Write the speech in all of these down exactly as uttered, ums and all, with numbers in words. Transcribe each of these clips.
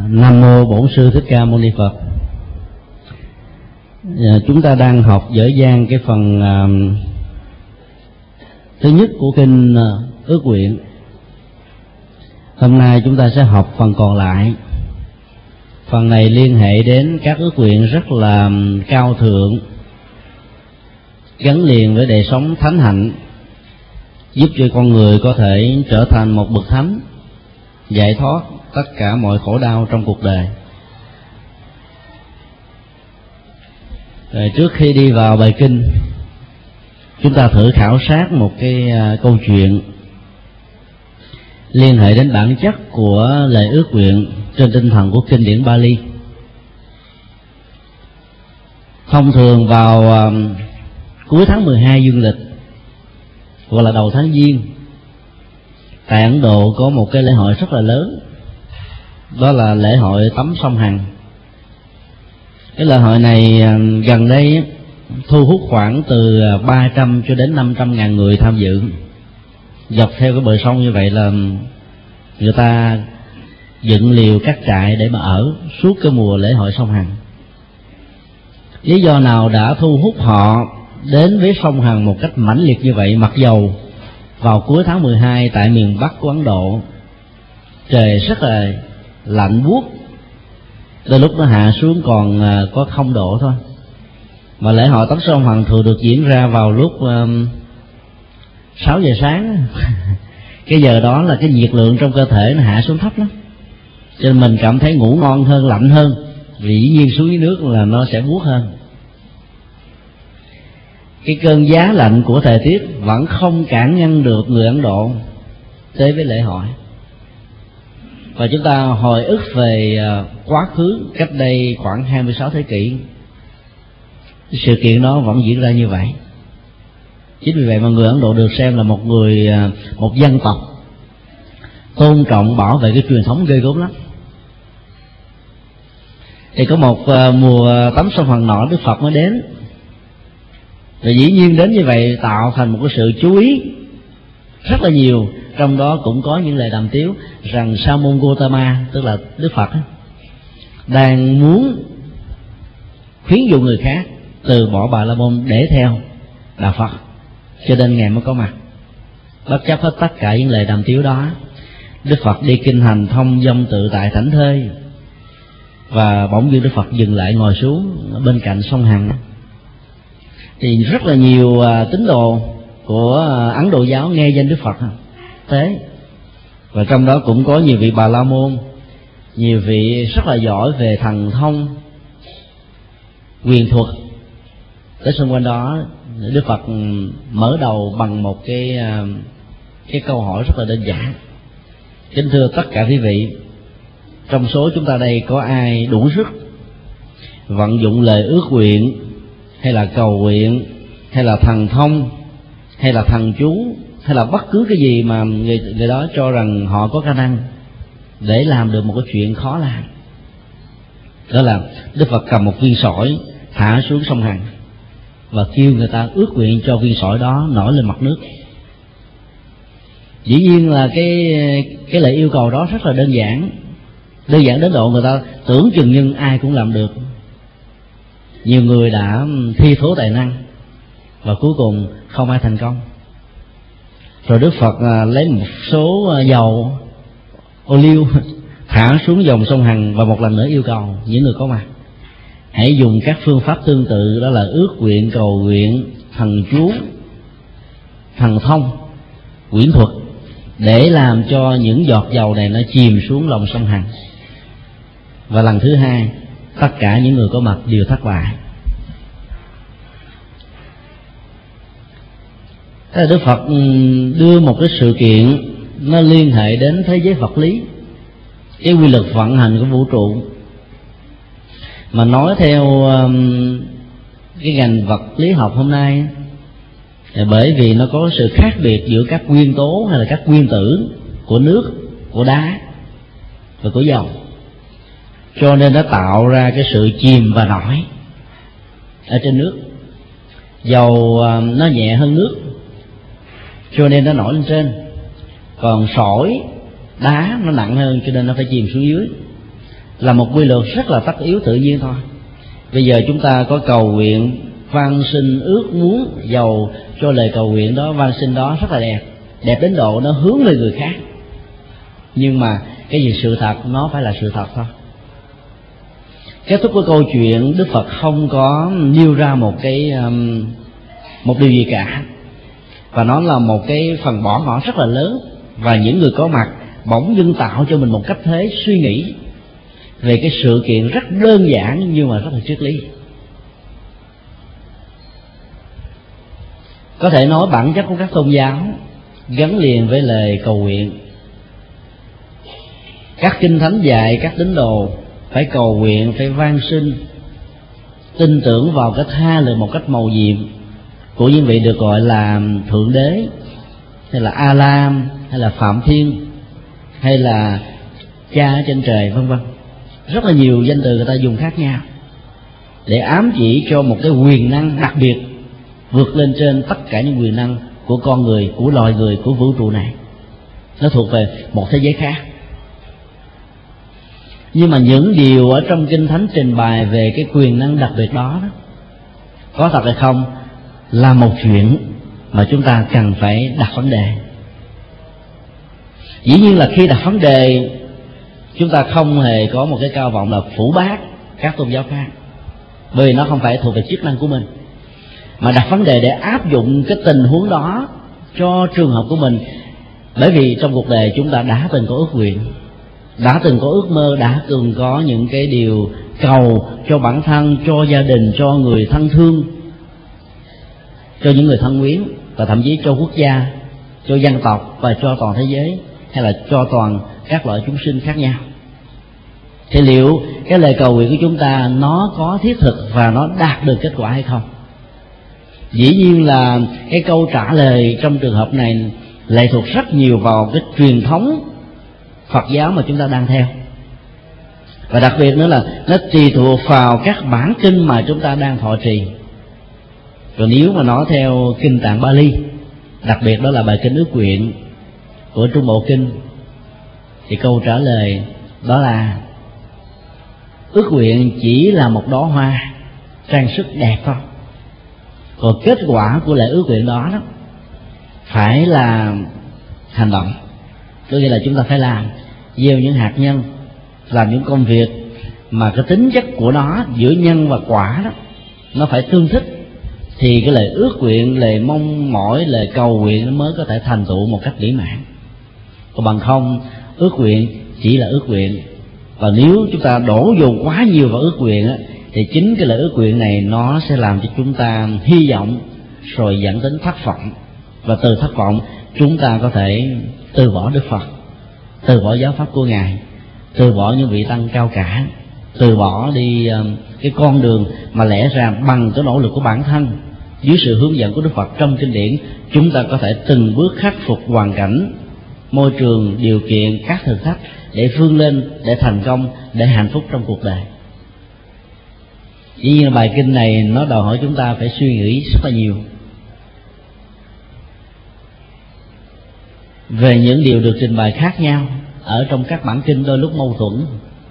Nam mô Bổn Sư Thích Ca Mâu Ni Phật. Chúng ta đang học dở dang cái phần uh, thứ nhất của kinh uh, Ước Nguyện. Hôm nay chúng ta sẽ học phần còn lại. Phần này liên hệ đến các ước nguyện rất là cao thượng, gắn liền với đời sống thánh hạnh, giúp cho con người có thể trở thành một bậc thánh, giải thoát tất cả mọi khổ đau trong cuộc đời. Rồi trước khi đi vào bài kinh, chúng ta thử khảo sát một cái uh, câu chuyện liên hệ đến bản chất của lời ước nguyện trên tinh thần của kinh điển Bali. Thông thường vào uh, cuối tháng mười hai dương lịch hoặc là đầu tháng Giêng, tại Ấn Độ có một cái lễ hội rất là lớn, đó là lễ hội tắm sông Hằng. Cái lễ hội này gần đây thu hút khoảng từ ba trăm cho đến năm trăm ngàn người tham dự. Dọc theo cái bờ sông như vậy là người ta dựng liều cắt trại để mà ở suốt cái mùa lễ hội sông Hằng. Lý do nào đã thu hút họ đến với sông Hằng một cách mãnh liệt như vậy, mặc dầu vào cuối tháng mười hai tại miền Bắc của Ấn Độ trời rất là lạnh buốt, đôi lúc nó hạ xuống còn có không độ thôi. Mà lễ hội tắm sông Hằng thường được diễn ra vào lúc um, sáu giờ sáng. Cái giờ đó là cái nhiệt lượng trong cơ thể nó hạ xuống thấp lắm, cho nên mình cảm thấy ngủ ngon hơn, lạnh hơn, vì dĩ nhiên xuống dưới nước là nó sẽ buốt hơn. Cái cơn giá lạnh của thời tiết vẫn không cản ngăn được người Ấn Độ tới với lễ hội. Và chúng ta hồi ức về quá khứ cách đây khoảng hai mươi sáu thế kỷ, sự kiện đó vẫn diễn ra như vậy. Chính vì vậy mà người Ấn Độ được xem là một người, một dân tộc tôn trọng bảo vệ cái truyền thống ghê gớm lắm. Thì có một mùa tắm sông Hằng nọ, Đức Phật mới đến. Và dĩ nhiên đến như vậy tạo thành một cái sự chú ý rất là nhiều. Trong đó cũng có những lời đàm tiếu rằng Sa môn Gotama, tức là Đức Phật, đang muốn khuyến dụ người khác từ bỏ Bà La Môn để theo đạo Phật, cho nên Ngài mới có mặt. Bất chấp hết tất cả những lời đàm tiếu đó, Đức Phật đi kinh hành thông dong tự tại thảnh thơi, và bỗng dưng Đức Phật dừng lại ngồi xuống bên cạnh sông Hằng. Thì rất là nhiều tín đồ của Ấn Độ giáo nghe danh Đức Phật thế, và trong đó cũng có nhiều vị Bà La Môn, nhiều vị rất là giỏi về thần thông, quyền thuật. Tới xung quanh đó, Đức Phật mở đầu bằng một cái cái câu hỏi rất là đơn giản: kính thưa tất cả quý vị, trong số chúng ta đây có ai đủ sức vận dụng lời ước nguyện hay là cầu nguyện hay là thần thông hay là thần chú hay là bất cứ cái gì mà người, người đó cho rằng họ có khả năng để làm được một cái chuyện khó làm? Đó là Đức Phật cầm một viên sỏi thả xuống sông Hằng và kêu người ta ước nguyện cho viên sỏi đó nổi lên mặt nước. Dĩ nhiên là cái cái lời yêu cầu đó rất là đơn giản, đơn giản đến độ người ta tưởng chừng như ai cũng làm được. Nhiều người đã thi thố tài năng và cuối cùng không ai thành công. Rồi Đức Phật lấy một số dầu ô liu thả xuống dòng sông Hằng và một lần nữa yêu cầu những người có mặt hãy dùng các phương pháp tương tự, đó là ước nguyện, cầu nguyện, thần chú, thần thông, quyển thuật, để làm cho những giọt dầu này nó chìm xuống lòng sông Hằng. Và lần thứ hai, tất cả những người có mặt đều thất bại. Thế là Đức Phật đưa một cái sự kiện nó liên hệ đến thế giới vật lý, cái quy luật vận hành của vũ trụ. Mà nói theo cái ngành vật lý học hôm nay, bởi vì nó có sự khác biệt giữa các nguyên tố hay là các nguyên tử của nước, của đá và của dầu, cho nên nó tạo ra cái sự chìm và nổi ở trên nước. Dầu nó nhẹ hơn nước cho nên nó nổi lên trên, còn sỏi đá nó nặng hơn cho nên nó phải chìm xuống dưới. là một quy luật rất là tất yếu tự nhiên thôi. Bây giờ chúng ta có cầu nguyện, van xin, ước muốn, dầu cho lời cầu nguyện đó, van xin đó rất là đẹp, đẹp đến độ nó hướng về người khác, nhưng mà cái gì sự thật nó phải là sự thật thôi. Kết thúc của câu chuyện, Đức Phật không có nêu ra một cái um, một điều gì cả, và nó là một cái phần bỏ ngỏ rất là lớn, và những người có mặt bỗng dưng tạo cho mình một cách thế suy nghĩ về cái sự kiện rất đơn giản nhưng mà rất là triết lý. Có thể nói bản chất của các tôn giáo gắn liền với lời cầu nguyện. Các kinh thánh dạy các tín đồ phải cầu nguyện, phải van xin, tin tưởng vào cái tha lời một cách mầu nhiệm của những vị được gọi là Thượng Đế, hay là A Lam, hay là Phạm Thiên, hay là Cha ở trên trời, vân vân. Rất là nhiều danh từ người ta dùng khác nhau để ám chỉ cho một cái quyền năng đặc biệt vượt lên trên tất cả những quyền năng của con người, của loài người, của vũ trụ này. Nó thuộc về một thế giới khác. Nhưng mà những điều ở trong kinh thánh trình bày về cái quyền năng đặc biệt đó, đó có thật hay không là một chuyện mà chúng ta cần phải đặt vấn đề. Dĩ nhiên là khi đặt vấn đề, chúng ta không hề có một cái cao vọng là phủ bác các tôn giáo khác, bởi vì nó không phải thuộc về chức năng của mình, mà đặt vấn đề để áp dụng cái tình huống đó cho trường hợp của mình. Bởi vì trong cuộc đời chúng ta đã từng có ước nguyện, đã từng có ước mơ, đã từng có những cái điều cầu cho bản thân, cho gia đình, cho người thân thương, cho những người thân quyến, và thậm chí cho quốc gia, cho dân tộc và cho toàn thế giới, hay là cho toàn các loại chúng sinh khác nhau. Thì liệu cái lời cầu nguyện của chúng ta nó có thiết thực và nó đạt được kết quả hay không? Dĩ nhiên là cái câu trả lời trong trường hợp này lệ thuộc rất nhiều vào cái truyền thống Phật giáo mà chúng ta đang theo, và đặc biệt nữa là nó tùy thuộc vào các bản kinh mà chúng ta đang thọ trì. Còn nếu mà nói theo kinh Tạng Bali, đặc biệt đó là bài kinh ước nguyện của Trung Bộ Kinh, thì câu trả lời đó là ước nguyện chỉ là một đóa hoa trang sức đẹp thôi, còn kết quả của lễ ước nguyện đó, đó phải là hành động. Có nghĩa là chúng ta phải làm, gieo những hạt nhân, làm những công việc mà cái tính chất của nó giữa nhân và quả đó nó phải tương thích, thì cái lời ước nguyện, lời mong mỏi, lời cầu nguyện nó mới có thể thành tựu một cách mỹ mãn. Còn bằng không, ước nguyện chỉ là ước nguyện, và nếu chúng ta đổ dồn quá nhiều vào ước nguyện á, thì chính cái lời ước nguyện này nó sẽ làm cho chúng ta hy vọng, rồi dẫn đến thất vọng, và từ thất vọng chúng ta có thể từ bỏ Đức Phật, từ bỏ giáo pháp của Ngài, từ bỏ những vị tăng cao cả, từ bỏ đi cái con đường mà lẽ ra bằng cái nỗ lực của bản thân, dưới sự hướng dẫn của Đức Phật trong kinh điển, chúng ta có thể từng bước khắc phục hoàn cảnh, môi trường, điều kiện, các thử thách để vươn lên, để thành công, để hạnh phúc trong cuộc đời. Dĩ nhiên bài kinh này nó đòi hỏi chúng ta phải suy nghĩ rất là nhiều về những điều được trình bày khác nhau ở trong các bản kinh, đôi lúc mâu thuẫn.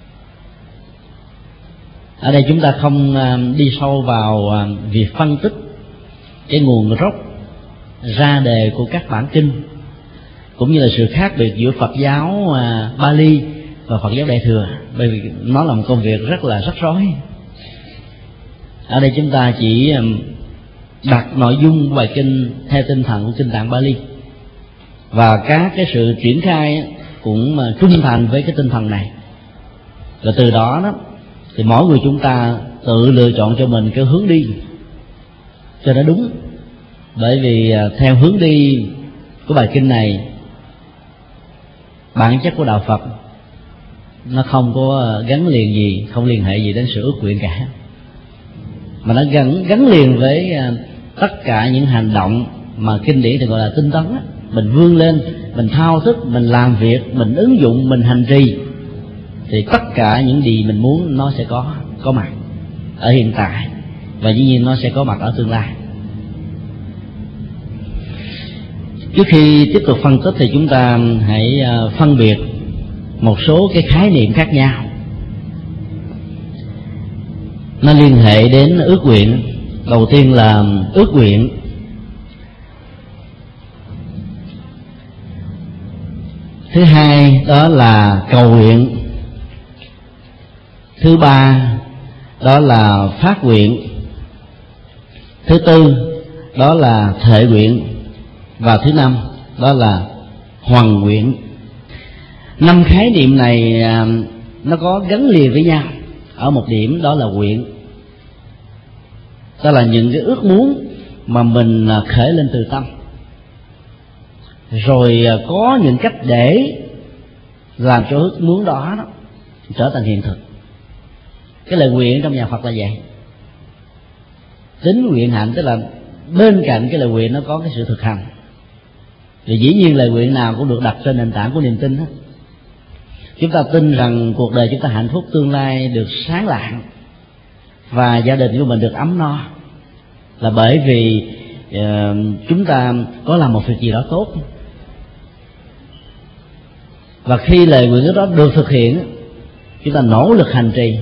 Ở đây chúng ta không đi sâu vào việc phân tích cái nguồn gốc ra đề của các bản kinh, cũng như là sự khác biệt giữa Phật giáo Bali và Phật giáo Đại Thừa, bởi vì nó là một công việc rất là rắc rối. Ở đây chúng ta chỉ đặt nội dung bài kinh theo tinh thần của kinh Tạng Bali, và các cái sự triển khai cũng trung thành với cái tinh thần này. Rồi từ đó đó thì mỗi người chúng ta tự lựa chọn cho mình cái hướng đi cho nó đúng. Bởi vì theo hướng đi của bài kinh này, bản chất của đạo Phật nó không có gắn liền gì, không liên hệ gì đến sự ước nguyện cả, mà nó gắn gắn liền với tất cả những hành động mà kinh điển thì gọi là tinh tấn á. Mình vươn lên, mình thao thức, mình làm việc, mình ứng dụng, mình hành trì, thì tất cả những gì mình muốn nó sẽ có có mặt ở hiện tại, và dĩ nhiên nó sẽ có mặt ở tương lai. Trước khi tiếp tục phân tích thì chúng ta hãy phân biệt một số cái khái niệm khác nhau nó liên hệ đến ước nguyện. Đầu tiên là ước nguyện. Thứ hai đó là cầu nguyện. Thứ ba đó là phát nguyện. Thứ tư đó là thệ nguyện. Và thứ năm đó là hoằng nguyện. Năm khái niệm này nó có gắn liền với nhau ở một điểm, đó là nguyện. Đó là những cái ước muốn mà mình khởi lên từ tâm, rồi có những cách để làm cho ước muốn đó, đó trở thành hiện thực. Cái lời nguyện trong nhà Phật là vậy. Tính nguyện hạnh, tức là bên cạnh cái lời nguyện nó có cái sự thực hành. Thì dĩ nhiên lời nguyện nào cũng được đặt trên nền tảng của niềm tin hết. Chúng ta tin rằng cuộc đời chúng ta hạnh phúc, tương lai được sáng lạng và gia đình của mình được ấm no, là bởi vì uh, chúng ta có làm một việc gì đó tốt. Và khi lời nguyện đó được thực hiện, chúng ta nỗ lực hành trì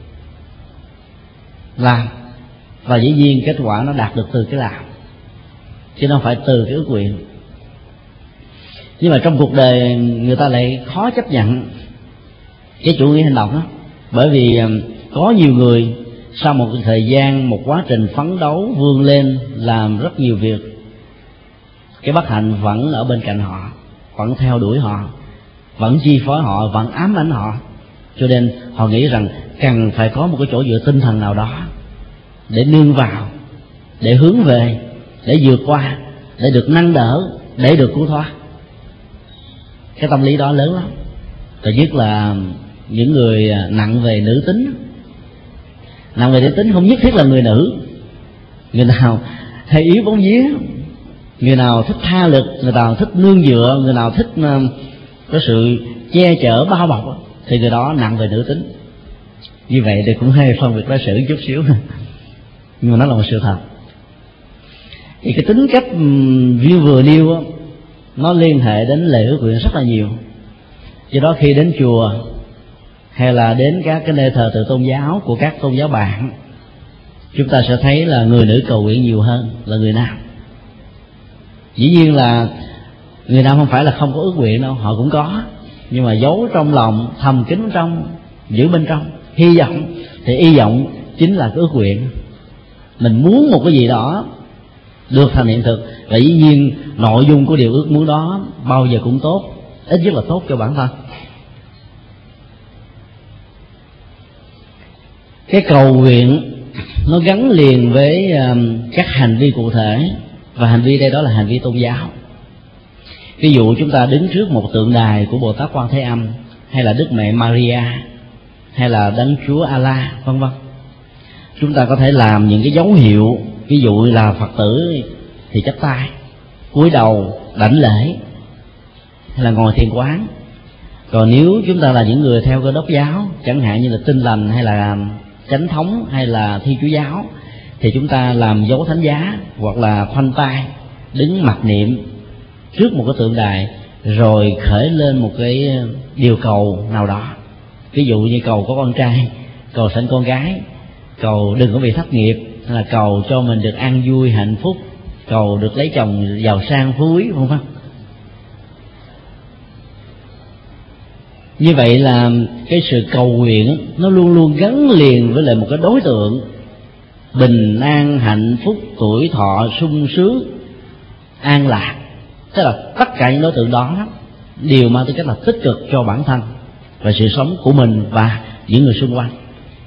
làm, và dĩ nhiên kết quả nó đạt được từ cái làm, chứ không phải từ cái ước nguyện. Nhưng mà trong cuộc đời người ta lại khó chấp nhận cái chủ nghĩa hành động đó, bởi vì có nhiều người sau một thời gian, một quá trình phấn đấu vươn lên làm rất nhiều việc, cái bất hạnh vẫn ở bên cạnh họ, vẫn theo đuổi họ, vẫn chi phối họ, vẫn ám ảnh họ. Cho nên họ nghĩ rằng cần phải có một cái chỗ dựa tinh thần nào đó để nương vào, để hướng về, để vượt qua, để được nâng đỡ, để được cứu thoát. Cái tâm lý đó lớn lắm. Và nhất là những người nặng về nữ tính. Nặng về nữ tính không nhất thiết là người nữ. Người nào hay yếu bóng vía, người nào thích tha lực, người nào thích nương dựa, người nào thích có sự che chở bao bọc, thì người đó nặng về nữ tính. Như vậy thì cũng hơi phân biệt đối xử chút xíu, nhưng mà nó là một sự thật. Thì cái tính cách view vừa nêu nó liên hệ đến lời ước nguyện rất là nhiều. Do đó khi đến chùa hay là đến các cái nơi thờ tự tôn giáo của các tôn giáo bạn, chúng ta sẽ thấy là người nữ cầu nguyện nhiều hơn là người nam. Dĩ nhiên là người nam không phải là không có ước nguyện đâu, họ cũng có, nhưng mà giấu trong lòng, thầm kín trong, giữ bên trong, hy vọng. Thì hy vọng chính là cái ước nguyện. Mình muốn một cái gì đó được thành hiện thực, và dĩ nhiên nội dung của điều ước muốn đó bao giờ cũng tốt, ít nhất là tốt cho bản thân. Cái cầu nguyện nó gắn liền với các hành vi cụ thể, và hành vi đây đó là hành vi tôn giáo. Ví dụ chúng ta đứng trước một tượng đài của Bồ Tát Quan Thế Âm, hay là Đức Mẹ Maria, hay là Đấng Chúa Allah, vân vân. Chúng ta có thể làm những cái dấu hiệu, ví dụ là Phật tử thì chắp tay, cúi đầu đảnh lễ, hay là ngồi thiền quán. Còn nếu chúng ta là những người theo Cơ Đốc giáo, chẳng hạn như là Tin Lành hay là Chánh Thống hay là Thiên Chúa giáo, thì chúng ta làm dấu thánh giá, hoặc là khoanh tay đứng mặc niệm trước một cái tượng đài, rồi khởi lên một cái điều cầu nào đó. Ví dụ như cầu có con trai, cầu sanh con gái, cầu đừng có bị thất nghiệp, hay là cầu cho mình được an vui hạnh phúc, cầu được lấy chồng giàu sang phú quý, vân vân. Như vậy là cái sự cầu nguyện nó luôn luôn gắn liền với lại một cái đối tượng bình an, hạnh phúc, tuổi thọ, sung sướng, an lạc. Tức là tất cả những đối tượng đó đều mang tư cách là tích cực cho bản thân và sự sống của mình và những người xung quanh.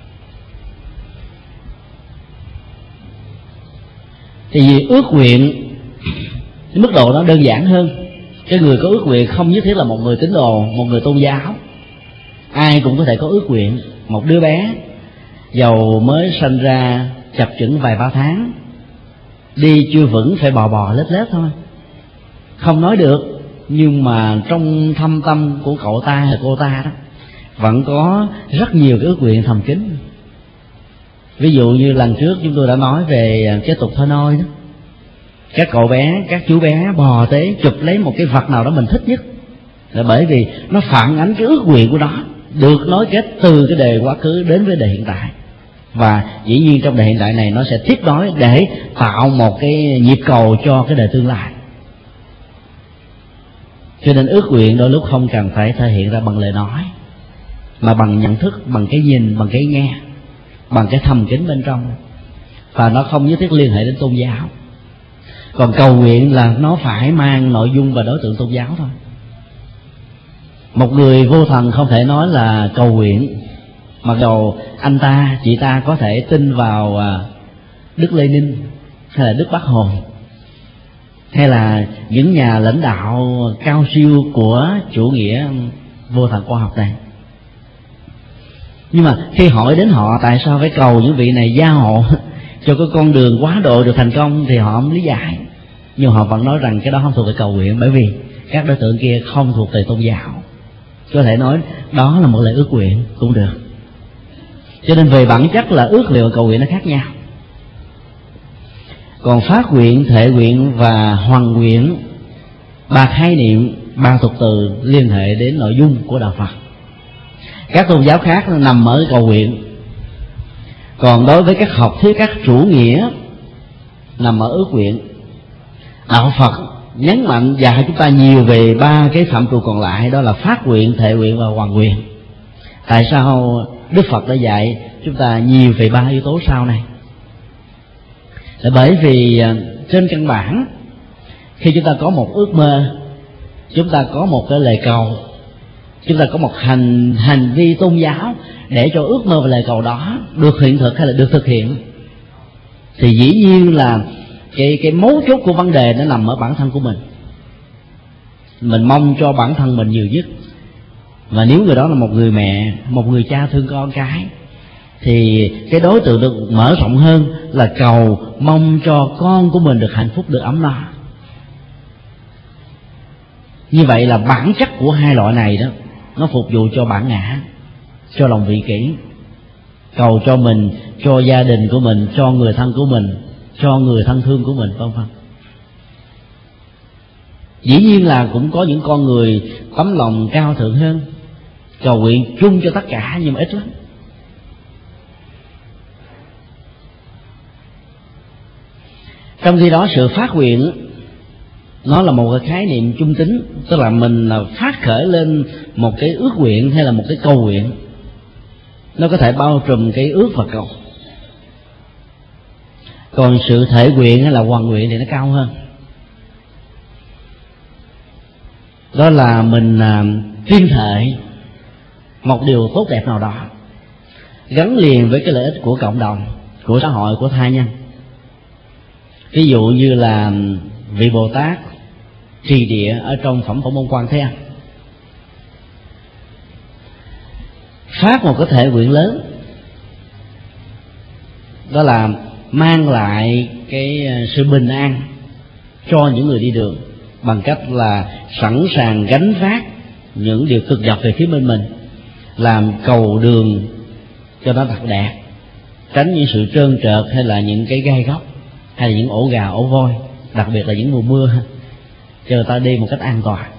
Thì vì ước nguyện cái mức độ nó đơn giản hơn. Cái người có ước nguyện không nhất thiết là một người tín đồ, một người tôn giáo. Ai cũng có thể có ước nguyện. Một đứa bé dầu mới sinh ra chập chững vài ba tháng, đi chưa vững, phải bò bò lết lết thôi, không nói được, nhưng mà trong thâm tâm của cậu ta hay cô ta đó vẫn có rất nhiều cái ước nguyện thầm kín. Ví dụ như lần trước chúng tôi đã nói về cái tục thoi nôi đó, các cậu bé, các chú bé bò tới chụp lấy một cái vật nào đó mình thích nhất, là bởi vì nó phản ánh cái ước nguyện của nó, được nối kết từ cái đời quá khứ đến với đời hiện tại. và dĩ nhiên trong đời hiện đại này nó sẽ tiếp nối để tạo một cái nhịp cầu cho cái đời tương lai. Cho nên ước nguyện đôi lúc không cần phải thể hiện ra bằng lời nói, mà bằng nhận thức, bằng cái nhìn, bằng cái nghe, bằng cái thầm kín bên trong, và nó không nhất thiết liên hệ đến tôn giáo. Còn cầu nguyện là nó phải mang nội dung và đối tượng tôn giáo thôi. Một người vô thần không thể nói là cầu nguyện, mặc dù anh ta, chị ta có thể tin vào Đức Lê Ninh hay là Đức Bác Hồ hay là những nhà lãnh đạo cao siêu của chủ nghĩa vô thần khoa học này. Nhưng mà khi hỏi đến họ tại sao phải cầu những vị này gia hộ cho cái con đường quá độ được thành công thì họ không lý giải. Nhưng họ vẫn nói rằng cái đó không thuộc về cầu nguyện, bởi vì các đối tượng kia không thuộc về tôn giáo. Có thể nói đó là một lời ước nguyện cũng được. Cho nên về bản chất là ước nguyện và cầu nguyện nó khác nhau. Còn phát nguyện, thệ nguyện và hoằng nguyện, ba khái niệm, ba thuật từ liên hệ đến nội dung của đạo Phật. Các tôn giáo khác nằm ở cầu nguyện, còn đối với các học thuyết, các chủ nghĩa nằm ở ước nguyện. Đạo Phật nhấn mạnh dạy chúng ta nhiều về ba cái phạm trù còn lại, đó là phát nguyện, thệ nguyện và hoằng nguyện. Tại sao Đức Phật đã dạy chúng ta nhiều về ba yếu tố sau này? Là bởi vì trên căn bản, khi chúng ta có một ước mơ, chúng ta có một cái lời cầu, chúng ta có một hành hành vi tôn giáo để cho ước mơ và lời cầu đó được hiện thực hay là được thực hiện, thì dĩ nhiên là cái cái mấu chốt của vấn đề nó nằm ở bản thân của mình. Mình mong cho bản thân mình nhiều nhất, và nếu người đó là một người mẹ, một người cha thương con cái, thì cái đối tượng được mở rộng hơn là cầu mong cho con của mình được hạnh phúc, được ấm no. Như vậy là bản chất của hai loại này đó, nó phục vụ cho bản ngã, cho lòng vị kỷ. Cầu cho mình, cho gia đình của mình, cho người thân của mình, cho người thân thương của mình, vân vân. Dĩ nhiên là cũng có những con người tấm lòng cao thượng hơn, cầu nguyện chung cho tất cả, nhưng mà ít lắm. Trong khi đó sự phát nguyện nó là một cái khái niệm trung tính, tức là mình phát khởi lên một cái ước nguyện hay là một cái cầu nguyện, nó có thể bao trùm cái ước và cầu. Còn sự thệ nguyện hay là hoằng nguyện thì nó cao hơn, đó là mình tuyên thệ một điều tốt đẹp nào đó gắn liền với cái lợi ích của cộng đồng, của xã hội, của tha nhân. Ví dụ như là vị Bồ Tát trì địa ở trong phẩm Phổ Môn Quan Thế Âm phát một cái thệ nguyện lớn, đó là mang lại cái sự bình an cho những người đi đường bằng cách là sẵn sàng gánh vác những điều cực nhọc về phía bên mình, làm cầu đường cho nó thật đẹp, tránh những sự trơn trượt hay là những cái gai góc hay là những ổ gà ổ voi, đặc biệt là những mùa mưa, cho người ta đi một cách an toàn.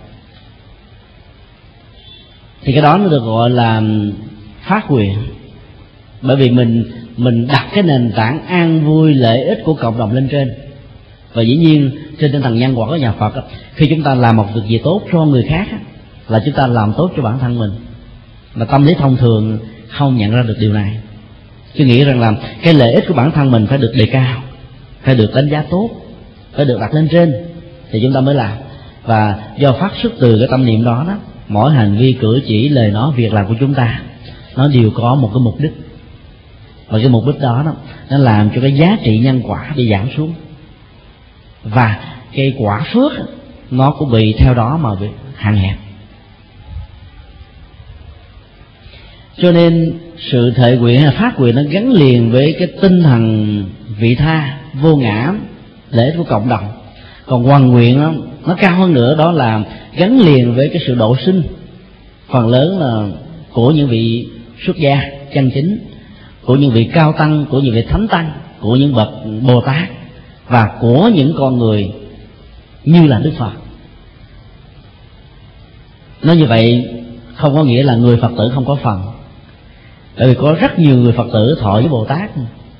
Thì cái đó nó được gọi là phát nguyện, bởi vì mình mình đặt cái nền tảng an vui lợi ích của cộng đồng lên trên. Và dĩ nhiên trên tinh thần nhân quả của nhà Phật, khi chúng ta làm một việc gì tốt cho người khác là chúng ta làm tốt cho bản thân mình. Mà tâm lý thông thường không nhận ra được điều này, cứ nghĩ rằng là cái lợi ích của bản thân mình phải được đề cao, phải được đánh giá tốt, phải được đặt lên trên thì chúng ta mới làm. Và do phát xuất từ cái tâm niệm đó đó, mỗi hành vi cử chỉ, lời nói, việc làm của chúng ta nó đều có một cái mục đích, và cái mục đích đó, đó nó làm cho cái giá trị nhân quả bị giảm xuống, và cái quả phước nó cũng bị theo đó mà bị hạn hẹp. Cho nên sự thệ nguyện hay phát nguyện nó gắn liền với cái tinh thần vị tha, vô ngã, lợi ích của cộng đồng. Còn hoằng nguyện nó, nó cao hơn nữa, đó là gắn liền với cái sự độ sinh, phần lớn là của những vị xuất gia chân chính, của những vị cao tăng, của những vị thánh tăng, của những bậc Bồ Tát, và của những con người như là Đức Phật. Nói như vậy không có nghĩa là người Phật tử không có phần. Bởi vì có rất nhiều người Phật tử thọ với Bồ Tát,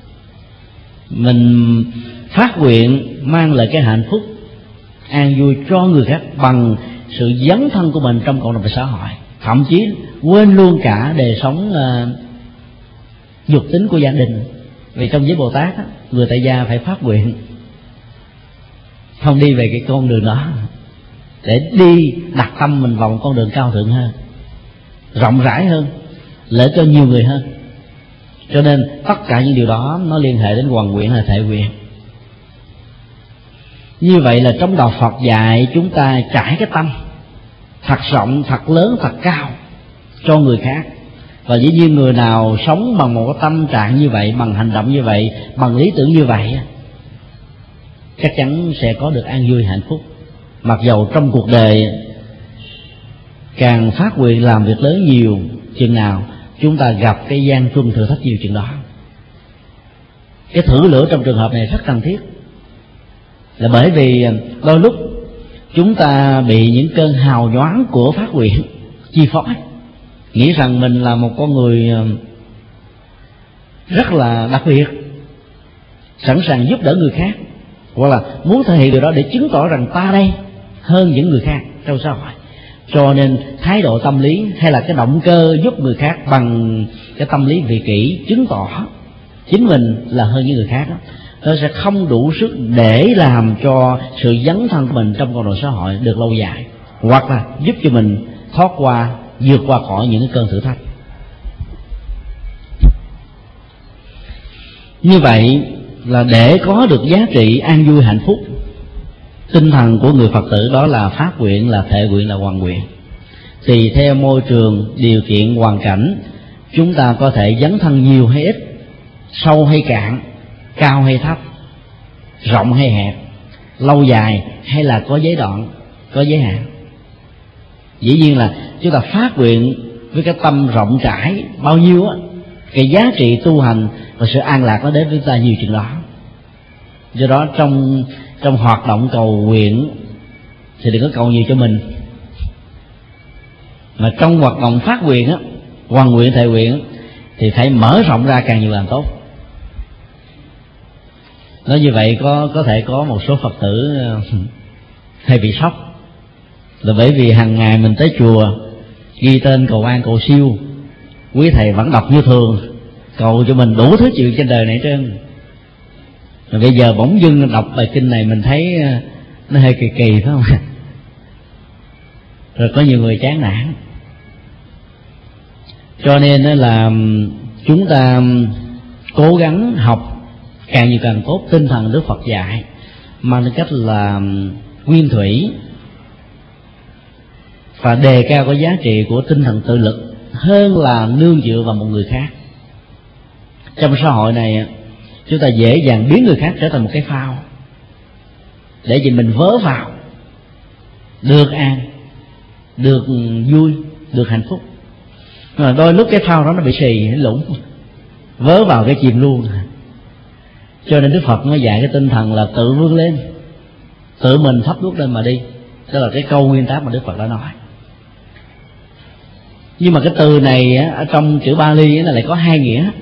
mình phát nguyện mang lại cái hạnh phúc an vui cho người khác bằng sự dấn thân của mình trong cộng đồng và xã hội, thậm chí quên luôn cả đời sống uh, dục tính của gia đình. Vì trong giới Bồ Tát á, người tại gia phải phát nguyện không đi về cái con đường đó, để đi đặt tâm mình vào một con đường cao thượng hơn, rộng rãi hơn, lợi cho nhiều người hơn. Cho nên tất cả những điều đó nó liên hệ đến hoàn nguyện là thệ nguyện. Như vậy là trong đạo Phật dạy chúng ta trải cái tâm thật rộng, thật lớn, thật cao cho người khác. Và dĩ nhiên người nào sống bằng một cái tâm trạng như vậy, bằng hành động như vậy, bằng lý tưởng như vậy, chắc chắn sẽ có được an vui hạnh phúc. Mặc dầu trong cuộc đời càng phát nguyện làm việc lớn nhiều chừng nào, chúng ta gặp cái gian truân thử thách nhiều chừng đó. Cái thử lửa trong trường hợp này rất cần thiết, là bởi vì đôi lúc chúng ta bị những cơn hào nhoáng của phát nguyện chi phối, nghĩ rằng mình là một con người rất là đặc biệt, sẵn sàng giúp đỡ người khác, hoặc là muốn thể hiện điều đó để chứng tỏ rằng ta đây hơn những người khác trong xã hội. Cho nên thái độ tâm lý hay là cái động cơ giúp người khác bằng cái tâm lý vị kỷ, chứng tỏ chính mình là hơn những người khác đó, nó sẽ không đủ sức để làm cho sự dấn thân của mình trong cộng đồng xã hội được lâu dài, hoặc là giúp cho mình thoát qua, vượt qua khỏi những cơn thử thách. Như vậy là để có được giá trị an vui hạnh phúc, tinh thần của người Phật tử đó là phát nguyện, là thệ nguyện, là hoàn nguyện. Tùy theo môi trường, điều kiện, hoàn cảnh, chúng ta có thể dấn thân nhiều hay ít, sâu hay cạn, cao hay thấp, rộng hay hẹp, lâu dài hay là có giới đoạn, có giới hạn. Dĩ nhiên là chúng ta phát nguyện với cái tâm rộng rãi bao nhiêu á, cái giá trị tu hành và sự an lạc nó đến với chúng ta nhiều chừng đó. Do đó trong trong hoạt động cầu nguyện thì đừng có cầu nhiều cho mình, mà trong hoạt động phát nguyện á, hoàn nguyện, thệ nguyện thì phải mở rộng ra càng nhiều càng tốt. Nói như vậy có có thể có một số Phật tử hay bị sốc, là bởi vì hàng ngày mình tới chùa ghi tên cầu an cầu siêu, quý thầy vẫn đọc như thường, cầu cho mình đủ thứ chuyện trên đời này hết trơn. Rồi bây giờ bỗng dưng đọc bài kinh này mình thấy nó hơi kỳ kỳ phải không? Rồi có nhiều người chán nản. Cho nên là chúng ta cố gắng học càng nhiều càng tốt tinh thần Đức Phật dạy, mang tính cách là nguyên thủy, và đề cao cái giá trị của tinh thần tự lực hơn là nương dựa vào một người khác. Trong xã hội này chúng ta dễ dàng biến người khác trở thành một cái phao để vì mình vớ vào được an, được vui, được hạnh phúc. Mà đôi lúc cái phao đó nó bị xì, nó lủng, vớ vào cái chìm luôn. Cho nên Đức Phật nó dạy cái tinh thần là tự vươn lên, tự mình thắp đuốc lên mà đi. Đó là cái câu nguyên tắc mà Đức Phật đã nói. Nhưng mà cái từ này ở trong chữ Bali nó lại có hai nghĩa.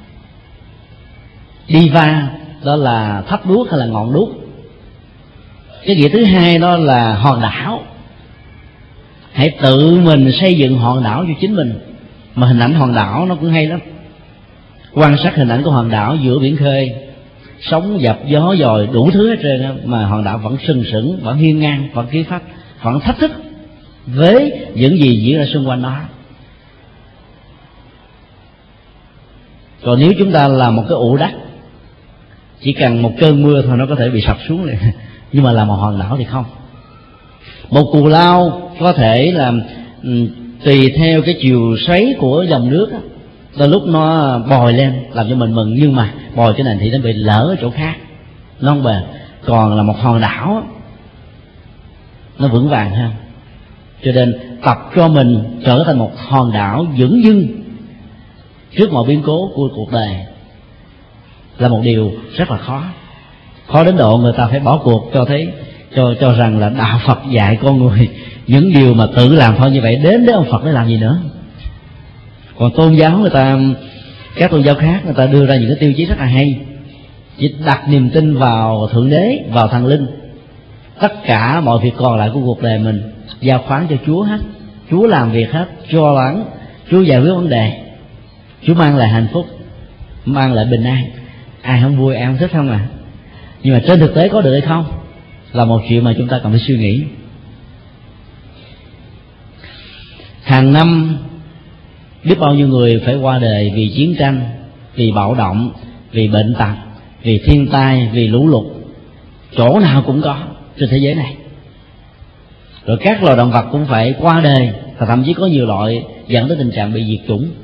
Diva đó là thắp đuốc hay là ngọn đuốc. Cái nghĩa thứ hai đó là hòn đảo. Hãy tự mình xây dựng hòn đảo cho chính mình. Mà hình ảnh hòn đảo nó cũng hay lắm. Quan sát hình ảnh của hòn đảo giữa biển khơi, sóng dập gió dồi đủ thứ hết trơn, mà hòn đảo vẫn sừng sững, vẫn hiên ngang, vẫn khí phách, vẫn thách thức với những gì diễn ra xung quanh nó. Còn nếu chúng ta là một cái ụ đất, chỉ cần một cơn mưa thôi nó có thể bị sập xuống liền. Nhưng mà là một hòn đảo thì không. Một cù lao có thể là um, tùy theo cái chiều xoáy của dòng nước đó, đôi lúc nó bòi lên làm cho mình mừng, nhưng mà bòi cái này thì nó bị lỡ ở chỗ khác, nó không bền. Còn là một hòn đảo nó vững vàng hơn. Cho nên tập cho mình trở thành một hòn đảo vững dưng trước mọi biến cố của cuộc đời là một điều rất là khó. Khó đến độ người ta phải bỏ cuộc, cho thấy cho cho rằng là đạo Phật dạy con người những điều mà tự làm thôi như vậy, đến đến ông Phật để làm gì nữa. Còn tôn giáo người ta, các tôn giáo khác người ta đưa ra những cái tiêu chí rất là hay, chỉ đặt niềm tin vào Thượng Đế, vào thần linh. Tất cả mọi việc còn lại của cuộc đời mình giao khoán cho Chúa hết. Chúa làm việc hết, cho lắng, Chúa giải quyết vấn đề, Chúa mang lại hạnh phúc, mang lại bình an. Ai không vui, ai không thích không à? Nhưng mà trên thực tế có được hay không là một chuyện mà chúng ta cần phải suy nghĩ. Hàng năm biết bao nhiêu người phải qua đời vì chiến tranh, vì bạo động, vì bệnh tật, vì thiên tai, vì lũ lụt. Chỗ nào cũng có trên thế giới này. Rồi các loài động vật cũng phải qua đời, và thậm chí có nhiều loại dẫn tới tình trạng bị diệt chủng.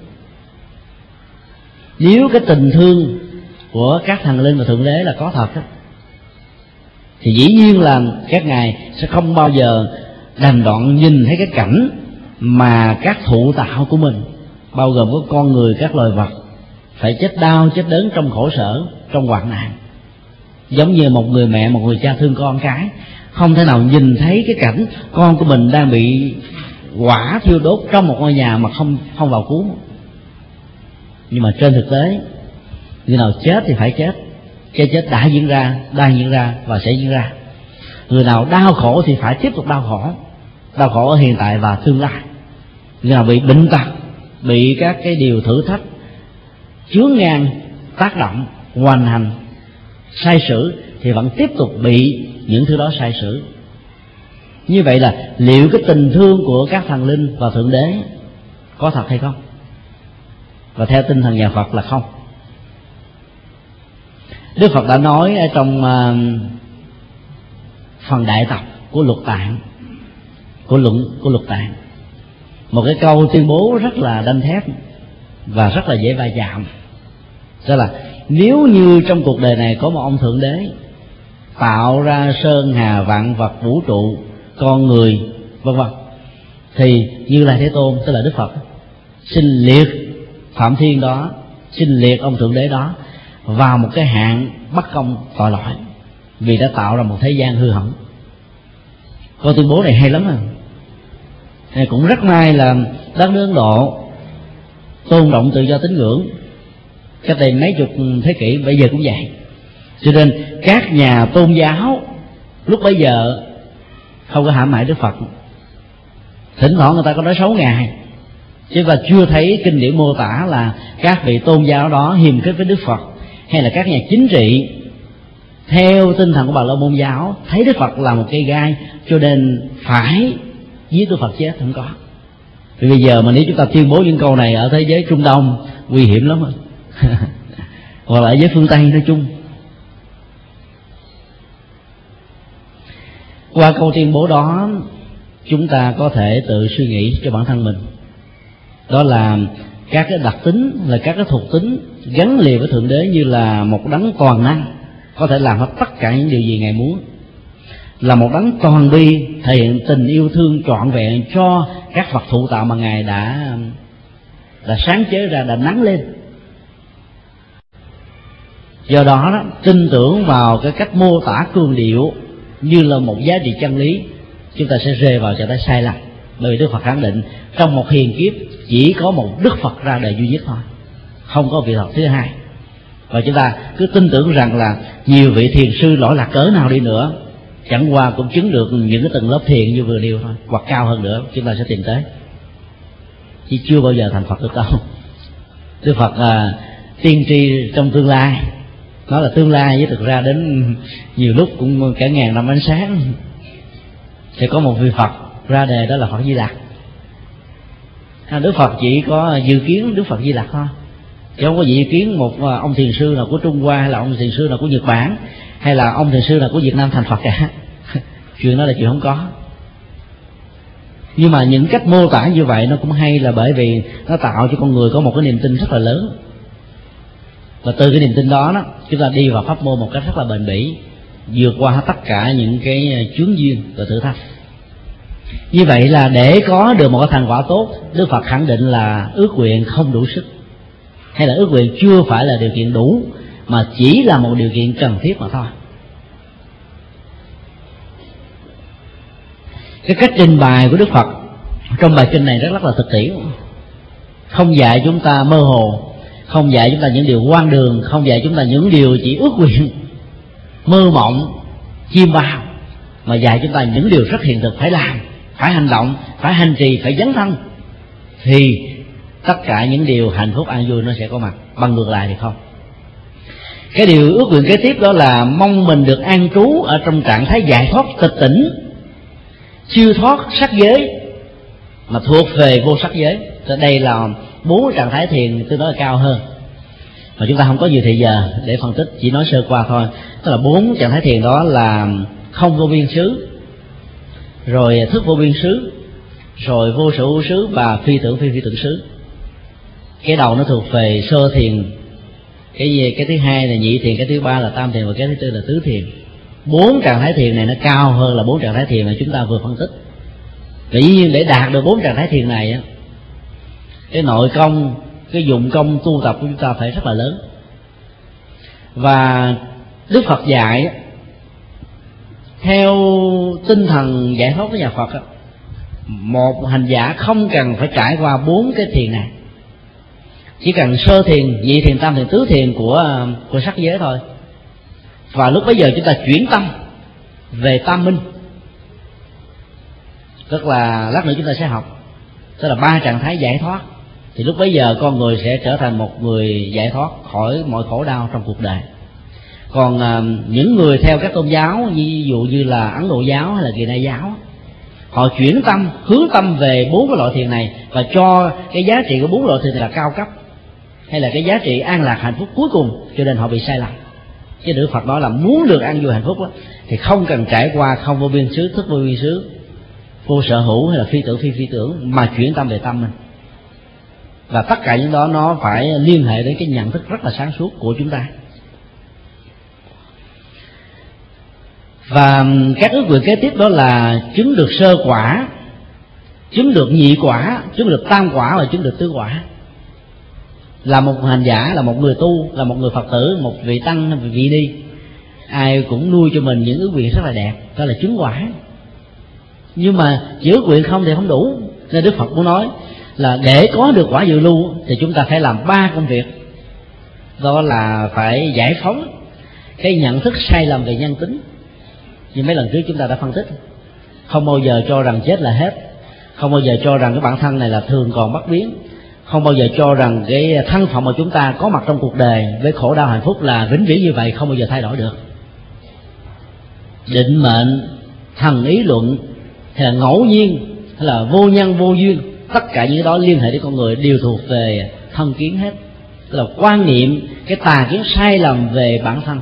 Nếu cái tình thương của các thần linh và Thượng Đế là có thật đó, thì dĩ nhiên là các ngài sẽ không bao giờ đành đoạn nhìn thấy cái cảnh mà các thụ tạo của mình, bao gồm có con người, các loài vật, phải chết đau, chết đớn trong khổ sở, trong hoạn nạn. Giống như một người mẹ, một người cha thương con cái, không thể nào nhìn thấy cái cảnh con của mình đang bị hỏa thiêu đốt trong một ngôi nhà mà không không vào cứu. Nhưng mà trên thực tế, người nào chết thì phải chết, cái chết đã diễn ra, đang diễn ra và sẽ diễn ra. Người nào đau khổ thì phải tiếp tục đau khổ, đau khổ ở hiện tại và tương lai. Người nào bị bệnh tật, bị các cái điều thử thách chướng ngang, tác động, hoành hành, sai sử, thì vẫn tiếp tục bị những thứ đó sai sử. Như vậy là liệu cái tình thương của các thần linh và Thượng Đế có thật hay không? Và theo tinh thần nhà Phật là không. Đức Phật đã nói ở trong uh, phần đại tập của Lục Tạng, của luận của Lục Tạng, một cái câu tuyên bố rất là đanh thép và rất là dễ va chạm. Đó là nếu như trong cuộc đời này có một ông Thượng Đế tạo ra sơn hà vạn vật vũ trụ, con người, vân vân, thì Như Lai Thế Tôn, tức là Đức Phật, xin liệt Phạm Thiên đó, xin liệt ông Thượng Đế đó vào một cái hạng bất công tội lỗi, vì đã tạo ra một thế gian hư hỏng. Câu tuyên bố này hay lắm à. Cũng rất may là đất nước Ấn Độ tôn trọng tự do tín ngưỡng cách đây mấy chục thế kỷ, bây giờ cũng vậy. Cho nên các nhà tôn giáo lúc bấy giờ không có hãm hại Đức Phật. Thỉnh thoảng người ta có nói xấu ngài, chứ và chưa thấy kinh điển mô tả là các vị tôn giáo đó hiềm khích với Đức Phật, hay là các nhà chính trị theo tinh thần của Bà La Môn giáo thấy Đức Phật là một cây gai cho nên phải giết Đức Phật chết, không có. Vì bây giờ mà nếu chúng ta tuyên bố những câu này ở thế giới Trung Đông nguy hiểm lắm hoặc là ở giới phương Tây nói chung. Qua câu tuyên bố đó, chúng ta có thể tự suy nghĩ cho bản thân mình, đó là các cái đặc tính, là các cái thuộc tính gắn liền với Thượng Đế như là một đấng toàn năng, có thể làm hết tất cả những điều gì ngài muốn, là một đấng toàn bi, thể hiện tình yêu thương trọn vẹn cho các vật thụ tạo mà ngài đã đã sáng chế ra, đã nắng lên. Do đó, đó tin tưởng vào cái cách mô tả cương điệu như là một giá trị chân lý, chúng ta sẽ rơi vào trạng thái sai lầm. Bởi vì Đức Phật khẳng định trong một hiền kiếp chỉ có một Đức Phật ra đời duy nhất thôi, không có vị Phật thứ hai. Và chúng ta cứ tin tưởng rằng là nhiều vị thiền sư lỗi lạc cỡ nào đi nữa, chẳng qua cũng chứng được những cái tầng lớp thiền như vừa nêu thôi, hoặc cao hơn nữa chúng ta sẽ tìm tới, chứ chưa bao giờ thành Phật được đâu. Đức Phật à, tiên tri trong tương lai, nói là tương lai, với thực ra đến nhiều lúc cũng cả ngàn năm ánh sáng sẽ có một vị Phật ra đề, đó là Phật Di Lặc. Đức Phật chỉ có dự kiến Đức Phật Di Lặc thôi, chứ không có dự kiến một ông thiền sư nào của Trung Hoa, hay là ông thiền sư nào của Nhật Bản, hay là ông thiền sư nào của Việt Nam thành Phật cả. Chuyện đó là chuyện không có. Nhưng mà những cách mô tả như vậy nó cũng hay, là bởi vì nó tạo cho con người có một cái niềm tin rất là lớn, và từ cái niềm tin đó, đó chúng ta đi vào pháp môn một cách rất là bền bỉ, vượt qua tất cả những cái chướng duyên và thử thách. Như vậy là để có được một cái thành quả tốt, Đức Phật khẳng định là ước nguyện không đủ sức, hay là ước nguyện chưa phải là điều kiện đủ, mà chỉ là một điều kiện cần thiết mà thôi. Cái cách trình bày của Đức Phật trong bài kinh này rất rất là thực tiễn. không dạy chúng ta mơ hồ, không dạy chúng ta những điều hoang đường, không dạy chúng ta những điều chỉ ước nguyện, mơ mộng, chiêm bao, mà dạy chúng ta những điều rất hiện thực phải làm, phải hành động, phải hành trì, phải dấn thân, thì tất cả những điều hạnh phúc an vui nó sẽ có mặt. Bằng ngược lại thì không. Cái điều ước nguyện kế tiếp đó là mong mình được an trú ở trong trạng thái giải thoát tịch tỉnh, siêu thoát sắc giới mà thuộc về vô sắc giới. Đây là bốn trạng thái thiền tôi nói là cao hơn, mà chúng ta không có nhiều thời giờ để phân tích, chỉ nói sơ qua thôi. Tức là bốn trạng thái thiền đó là không vô biên xứ, rồi thức vô biên xứ, rồi vô sở hữu xứ và phi tưởng phi phi tưởng xứ. Cái đầu nó thuộc về sơ thiền, cái gì cái thứ hai là nhị thiền, cái thứ ba là tam thiền, và cái thứ tư là tứ thiền. Bốn trạng thái thiền này nó cao hơn là bốn trạng thái thiền mà chúng ta vừa phân tích. Và dĩ nhiên để đạt được bốn trạng thái thiền này á, cái nội công, cái dụng công tu tập của chúng ta phải rất là lớn. Và Đức Phật dạy theo tinh thần giải thoát của nhà Phật á, một hành giả không cần phải trải qua bốn cái thiền này, chỉ cần sơ thiền, nhị thiền, tam thiền, tứ thiền của của sắc giới thôi. Và lúc bấy giờ chúng ta chuyển tâm về tam minh, tức là lát nữa chúng ta sẽ học, tức là ba trạng thái giải thoát. Thì lúc bấy giờ con người sẽ trở thành một người giải thoát khỏi mọi khổ đau trong cuộc đời. Còn à, những người theo các tôn giáo, ví dụ như là Ấn Độ giáo hay là Kỳ Na giáo, họ chuyển tâm, hướng tâm về bốn cái loại thiền này, và cho cái giá trị của bốn loại thiền này là cao cấp, hay là cái giá trị an lạc hạnh phúc cuối cùng, cho nên họ bị sai lầm. Chứ Đức Phật nói là muốn được an vui hạnh phúc đó, thì không cần trải qua không vô biên xứ, thức vô biên xứ, vô sở hữu hay là phi tưởng phi phi tưởng, mà chuyển tâm về tâm mình. Và tất cả những đó nó phải liên hệ đến cái nhận thức rất là sáng suốt của chúng ta. Và các ước nguyện kế tiếp đó là chứng được sơ quả, chứng được nhị quả, chứng được tam quả và chứng được tứ quả. Là một hành giả, là một người tu, là một người Phật tử, một vị tăng, một vị ni, ai cũng nuôi cho mình những ước nguyện rất là đẹp, đó là chứng quả. Nhưng mà chỉ ước nguyện không thì không đủ, nên Đức Phật muốn nói là để có được quả dự lưu thì chúng ta phải làm ba công việc. Đó là phải giải phóng cái nhận thức sai lầm về nhân tính, như mấy lần trước chúng ta đã phân tích. Không bao giờ cho rằng chết là hết, không bao giờ cho rằng cái bản thân này là thường còn bất biến, không bao giờ cho rằng cái thân phận mà chúng ta có mặt trong cuộc đời với khổ đau hạnh phúc là vĩnh viễn như vậy, không bao giờ thay đổi được. Định mệnh, thần ý luận, hay là ngẫu nhiên, hay là vô nhân vô duyên, tất cả những đó liên hệ đến con người đều thuộc về thân kiến hết. Tức là quan niệm, cái tà kiến sai lầm về bản thân.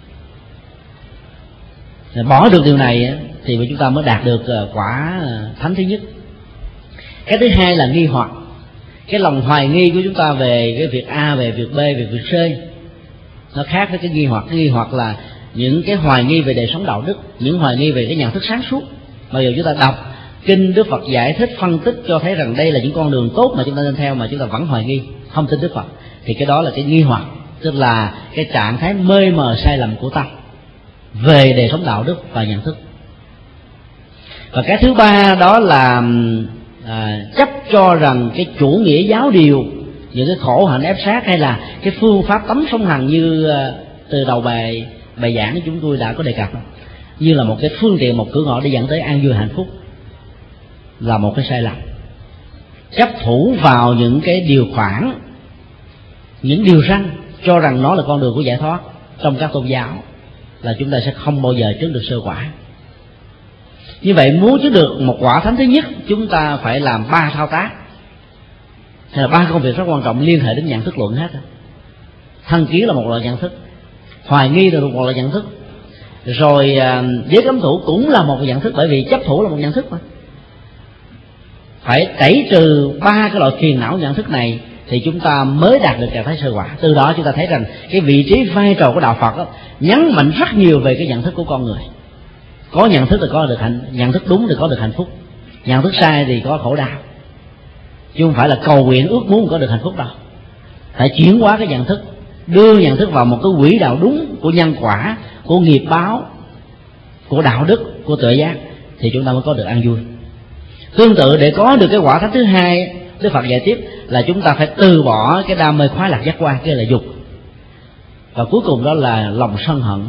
Để bỏ được điều này thì chúng ta mới đạt được quả thánh thứ nhất. Cái thứ hai là nghi hoặc. Cái lòng hoài nghi của chúng ta về cái việc A, về việc B, về việc C, nó khác với cái nghi hoặc. Cái nghi hoặc là những cái hoài nghi về đời sống đạo đức, những hoài nghi về cái nhận thức sáng suốt. Bây giờ chúng ta đọc kinh Đức Phật giải thích, phân tích cho thấy rằng đây là những con đường tốt mà chúng ta nên theo, mà chúng ta vẫn hoài nghi, không tin Đức Phật, thì cái đó là cái nghi hoặc, tức là cái trạng thái mê mờ sai lầm của tâm về đời sống đạo đức và nhận thức. Và cái thứ ba đó là à, chấp cho rằng cái chủ nghĩa giáo điều, những cái khổ hạnh ép sát, hay là cái phương pháp tắm sông Hằng như à, từ đầu bài bài giảng của chúng tôi đã có đề cập, như là một cái phương tiện, một cửa ngõ để dẫn tới an vui hạnh phúc, là một cái sai lầm. Chấp thủ vào những cái điều khoản, những điều răn, cho rằng nó là con đường của giải thoát trong các tôn giáo, là chúng ta sẽ không bao giờ chứng được sơ quả. Như vậy muốn chứng được một quả thánh thứ nhất, chúng ta phải làm ba thao tác, hay là ba công việc rất quan trọng liên hệ đến nhận thức luận hết. Thân kiến là một loại nhận thức, hoài nghi là một loại nhận thức, rồi giới cấm thủ cũng là một nhận thức, bởi vì chấp thủ là một nhận thức mà. Phải tẩy trừ ba cái loại phiền não nhận thức này thì chúng ta mới đạt được trạng thái sơ quả. Từ đó chúng ta thấy rằng cái vị trí vai trò của đạo Phật đó, nhấn mạnh rất nhiều về cái nhận thức của con người. Có nhận thức thì có được hạnh, nhận thức đúng thì có được hạnh phúc, nhận thức sai thì có khổ đau. Chứ không phải là cầu nguyện ước muốn có được hạnh phúc đâu. Phải chuyển hóa cái nhận thức, đưa nhận thức vào một cái quỹ đạo đúng của nhân quả, của nghiệp báo, của đạo đức, của tuệ giác, thì chúng ta mới có được an vui. Tương tự, để có được cái quả thánh thứ hai, Đức Phật dạy tiếp là chúng ta phải từ bỏ cái đam mê khoái lạc giác quan, cái là dục, và cuối cùng đó là lòng sân hận.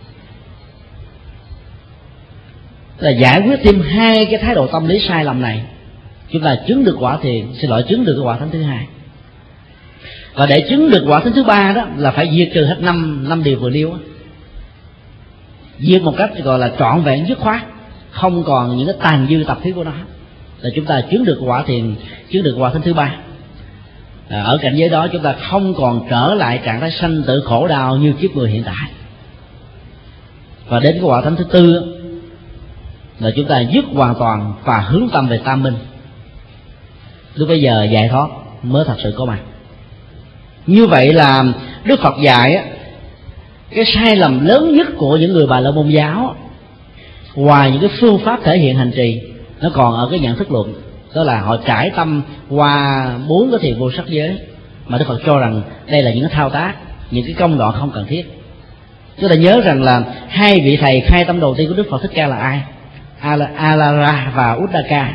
Là giải quyết thêm hai cái thái độ tâm lý sai lầm này, chúng ta chứng được quả thiền, xin lỗi chứng được cái quả thánh thứ hai. Và để chứng được quả thánh thứ ba đó là phải diệt trừ hết năm năm điều vừa nêu, diệt một cách gọi là trọn vẹn dứt khoát, không còn những cái tàn dư tập khí của nó, là chúng ta chứng được quả thiền, chứng được quả thánh thứ ba. À, ở cảnh giới đó chúng ta không còn trở lại trạng thái sanh tử khổ đau như kiếp người hiện tại. Và đến cái quả thánh thứ tư là chúng ta dứt hoàn toàn và hướng tâm về tam minh. Lúc bây giờ giải thoát mới thật sự có mặt. Như vậy là Đức Phật dạy á, cái sai lầm lớn nhất của những người Bà La Môn giáo, ngoài những cái phương pháp thể hiện hành trì, nó còn ở cái nhận thức luận. Đó là họ trải tâm qua bốn cái thiền vô sắc giới, mà Đức Phật cho rằng đây là những cái thao tác, những cái công đoạn không cần thiết. Chúng ta nhớ rằng là hai vị thầy khai tâm đầu tiên của Đức Phật Thích Ca là ai? Alara và Uddaka,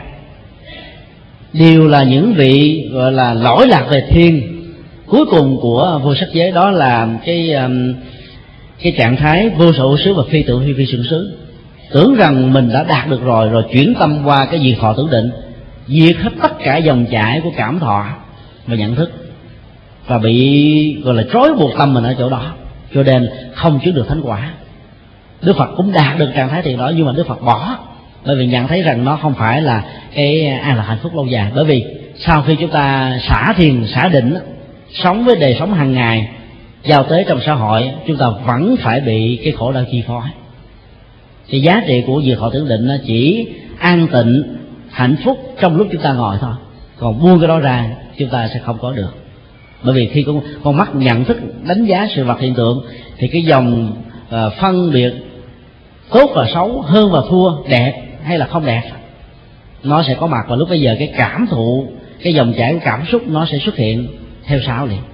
đều là những vị gọi là lỗi lạc về thiên cuối cùng của vô sắc giới. Đó là cái cái trạng thái vô sở hữu xứ và phi tưởng phi phi xương xứ, tưởng rằng mình đã đạt được rồi, rồi chuyển tâm qua cái diệt thọ tưởng định, diệt hết tất cả dòng chảy của cảm thọ và nhận thức, và bị gọi là trói buộc tâm mình ở chỗ đó, cho nên không chứng được thánh quả. Đức Phật cũng đạt được trạng thái thiền đó, nhưng mà Đức Phật bỏ, bởi vì nhận thấy rằng nó không phải là cái an lạc hạnh phúc lâu dài. Bởi vì sau khi chúng ta xả thiền, xả định, sống với đời sống hàng ngày, giao tế trong xã hội, chúng ta vẫn phải bị cái khổ đau chi phối. Thì giá trị của việc họ tưởng định nó chỉ an tịnh, hạnh phúc trong lúc chúng ta ngồi thôi, còn buông cái đó ra chúng ta sẽ không có được. Bởi vì khi con, con mắt nhận thức đánh giá sự vật hiện tượng, thì cái dòng uh, phân biệt tốt và xấu, hơn và thua, đẹp hay là không đẹp, nó sẽ có mặt. Và lúc bây giờ cái cảm thụ, cái dòng chảy của cảm xúc nó sẽ xuất hiện theo sau liền.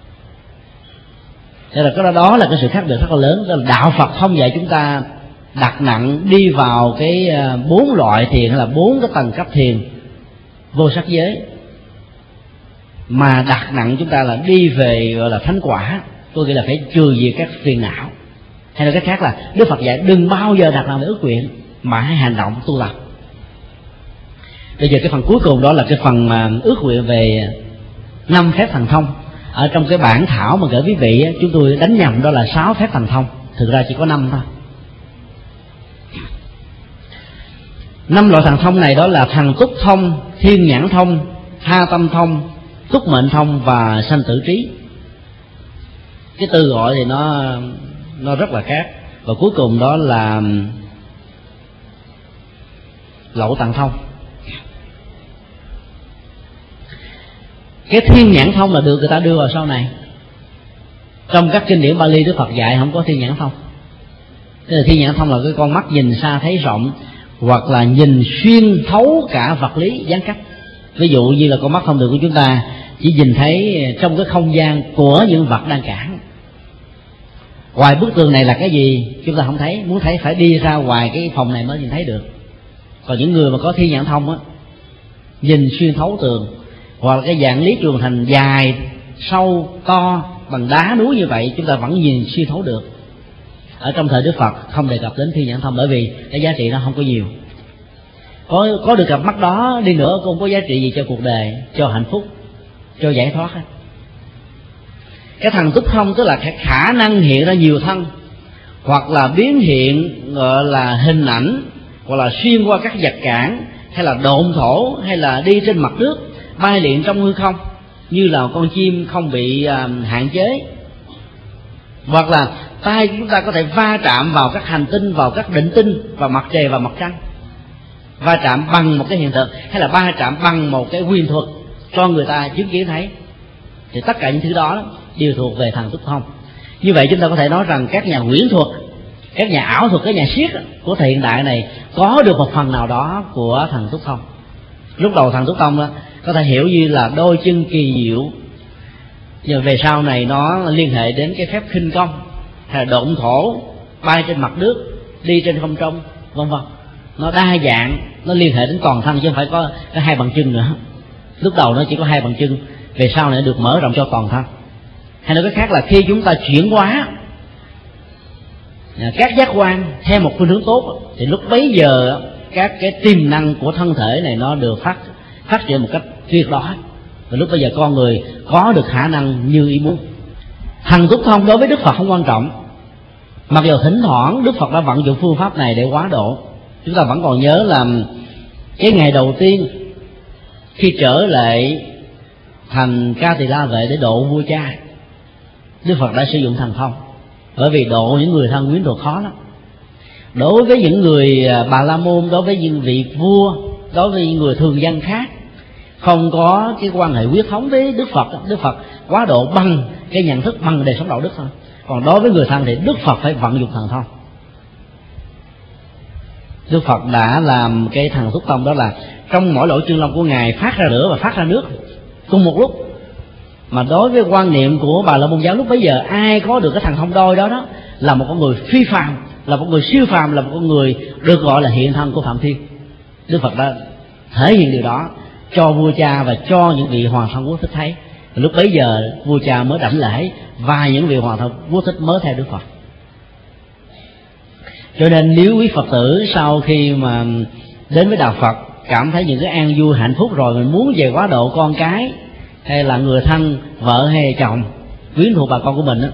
Thế là cái đó là cái sự khác biệt rất là lớn. Đó là đạo Phật không dạy chúng ta đặt nặng đi vào cái bốn loại thiền hay là bốn cái tầng cấp thiền vô sắc giới, mà đặt nặng chúng ta là đi về gọi là thánh quả, có nghĩa là phải trừ diệt các phiền não. Hay là cái khác là Đức Phật dạy đừng bao giờ đặt nặng về ước nguyện, mà hãy hành động tu tập. Bây giờ cái phần cuối cùng đó là cái phần mà ước nguyện về năm phép thần thông. Ở trong cái bản thảo mà gửi quý vị, chúng tôi đánh nhầm đó là sáu phép thần thông, thực ra chỉ có năm thôi. Năm loại thần thông này đó là thần túc thông, thiên nhãn thông, tha tâm thông, túc mệnh thông và sanh tử trí. Cái từ gọi thì nó nó rất là khác. Và cuối cùng đó là lậu tạng thông. Cái thiên nhãn thông là được người ta đưa vào sau này. Trong các kinh điển Bali Đức Phật dạy không có thiên nhãn thông. Thế là thiên nhãn thông là cái con mắt nhìn xa thấy rộng, hoặc là nhìn xuyên thấu cả vật lý gián cách. Ví dụ như là con mắt thông thường của chúng ta chỉ nhìn thấy trong cái không gian của những vật đang cản. Ngoài bức tường này là cái gì chúng ta không thấy, muốn thấy phải đi ra ngoài cái phòng này mới nhìn thấy được. Còn những người mà có thiên nhãn thông á, nhìn xuyên thấu tường, hoặc là cái dạng lý trường thành dài, sâu, to bằng đá núi như vậy, chúng ta vẫn nhìn xuyên thấu được. Ở trong thời Đức Phật không đề cập đến thiên nhãn thông, bởi vì cái giá trị nó không có nhiều. Có có được cặp mắt đó đi nữa cũng không có giá trị gì cho cuộc đời, cho hạnh phúc, cho giải thoát. Cái thần túc thông tức là cái khả năng hiện ra nhiều thân, hoặc là biến hiện gọi là hình ảnh, hoặc là xuyên qua các vật cản, hay là độn thổ, hay là đi trên mặt nước, bay lượn trong hư không như là con chim không bị uh, hạn chế. Hoặc là tay chúng ta có thể va chạm vào các hành tinh, vào các định tinh, vào mặt trời và mặt trăng, va chạm bằng một cái hiện thực, hay là va chạm bằng một cái quyền thuật cho người ta chứng kiến thấy. Thì tất cả những thứ đó đều thuộc về thần túc thông. Như vậy chúng ta có thể nói rằng các nhà huyễn thuật, các nhà ảo thuật, các nhà siết của thời hiện đại này có được một phần nào đó của thần túc thông. Lúc đầu thần túc thông đó, có thể hiểu như là đôi chân kỳ diệu, nhưng về sau này nó liên hệ đến cái phép khinh công, hay là độn thổ, bay trên mặt nước, đi trên không trung, vân vân. Nó đa dạng, nó liên hệ đến toàn thân chứ không phải có, có hai bàn chân nữa. Lúc đầu nó chỉ có hai bàn chân, về sau này được mở rộng cho toàn thân. Hay nói cách khác là khi chúng ta chuyển hóa các giác quan theo một phương hướng tốt, thì lúc bấy giờ các cái tiềm năng của thân thể này nó được phát phát triển một cách tuyệt đối, và lúc bây giờ con người có được khả năng như ý muốn. Thần túc thông đối với Đức Phật không quan trọng, mặc dù thỉnh thoảng Đức Phật đã vận dụng phương pháp này để quá độ. Chúng ta vẫn còn nhớ là cái ngày đầu tiên khi trở lại thành Ca Tỳ La Vệ để độ vua cha, Đức Phật đã sử dụng thần thông, bởi vì độ những người thân quyến thuộc khó lắm. Đối với những người Bà La Môn, đối với những vị vua, đối với những người thường dân khác không có cái quan hệ huyết thống với Đức Phật, Đức Phật quá độ bằng cái nhận thức, bằng đời sống đạo đức thôi. Còn đối với người thân thì Đức Phật phải vận dụng thần thông. Đức Phật đã làm cái thần thúc thông, đó là trong mỗi lỗ chân lông của Ngài phát ra lửa và phát ra nước cùng một lúc. Mà đối với quan niệm của Bà La Môn giáo lúc bấy giờ, ai có được cái thần thông đôi đó đó là một con người phi phàm, là một người siêu phàm, là một con người được gọi là hiện thân của Phạm Thiên. Đức Phật đã thể hiện điều đó cho vua cha và cho những vị hoàng thân quốc thích thấy. Lúc bấy giờ vua cha mới đảnh lễ và những vị hoàng thân quốc thích mới theo Đức Phật. Cho nên nếu quý Phật tử sau khi mà đến với đạo Phật cảm thấy những cái an vui hạnh phúc rồi, mình muốn về quá độ con cái hay là người thân, vợ hay chồng, quyến thuộc bà con của mình á,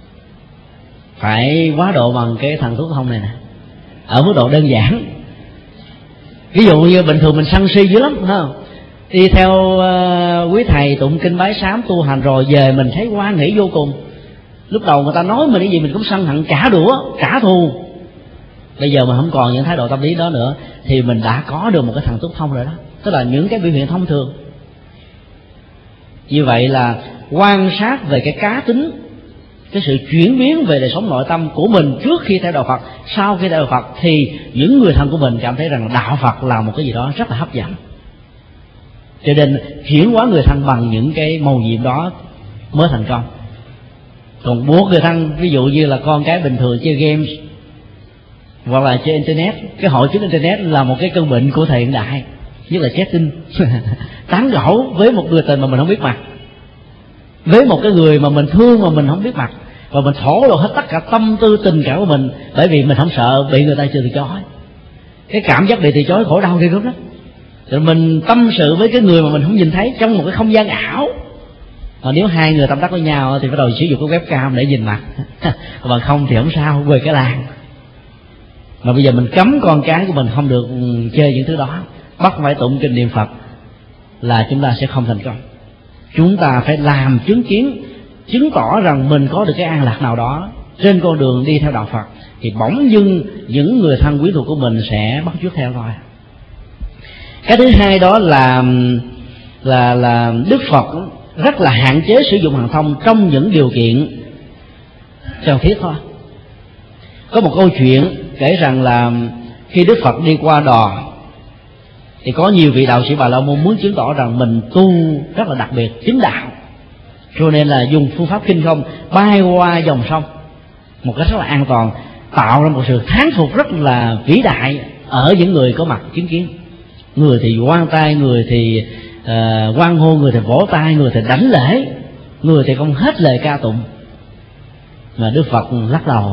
phải quá độ bằng cái thần thuốc thông này nè, ở mức độ đơn giản. Ví dụ như bình thường mình sân si dữ lắm, phải không? Đi theo uh, quý thầy tụng kinh bái sám tu hành rồi về mình thấy hoan hỷ vô cùng. Lúc đầu người ta nói mình cái gì mình cũng sân hận, trả đũa, trả thù. Bây giờ mà không còn những thái độ tâm lý đó nữa thì mình đã có được một cái thần túc thông rồi đó, tức là những cái biểu hiện thông thường. Như vậy là quan sát về cái cá tính, cái sự chuyển biến về đời sống nội tâm của mình trước khi theo đạo Phật, sau khi theo đạo Phật, thì những người thân của mình cảm thấy rằng đạo Phật là một cái gì đó rất là hấp dẫn. Cho nên chuyển hóa người thân bằng những cái mầu nhiệm đó mới thành công. Còn buộc người thân, ví dụ như là con cái bình thường chơi game hoặc là chơi internet, cái hội chứng internet là một cái cơn bệnh của thời hiện đại, nhất là chatting tán gẫu với một người tình mà mình không biết mặt, với một cái người mà mình thương mà mình không biết mặt, và mình thổ lộ hết tất cả tâm tư tình cảm của mình, bởi vì mình không sợ bị người ta từ chối. Cái cảm giác bị từ chối khổ đau ghê gớm lắm. Rồi mình tâm sự với cái người mà mình không nhìn thấy trong một cái không gian ảo. Và nếu hai người tâm đắc với nhau thì bắt đầu sử dụng cái webcam để nhìn mặt mà không thì không sao, về cái làng. Mà bây giờ mình cấm con cái của mình không được chơi những thứ đó, bắt phải tụng kinh niệm Phật, là chúng ta sẽ không thành công. Chúng ta phải làm chứng kiến, chứng tỏ rằng mình có được cái an lạc nào đó trên con đường đi theo đạo Phật, thì bỗng dưng những người thân quyến thuộc của mình sẽ bắt chước theo thôi. Cái thứ hai đó là là là Đức Phật rất là hạn chế sử dụng thần thông trong những điều kiện cần thiết thôi. Có một câu chuyện kể rằng là khi Đức Phật đi qua đò thì có nhiều vị đạo sĩ Bà La Môn muốn chứng tỏ rằng mình tu rất là đặc biệt, chứng đạo, cho nên là dùng phương pháp kinh không bay qua dòng sông một cách rất là an toàn, tạo ra một sự thán phục rất là vĩ đại ở những người có mặt chứng kiến. Người thì hoan tay, người thì uh, hoan hô, người thì vỗ tay, người thì đảnh lễ, người thì không hết lời ca tụng. Mà Đức Phật lắc đầu,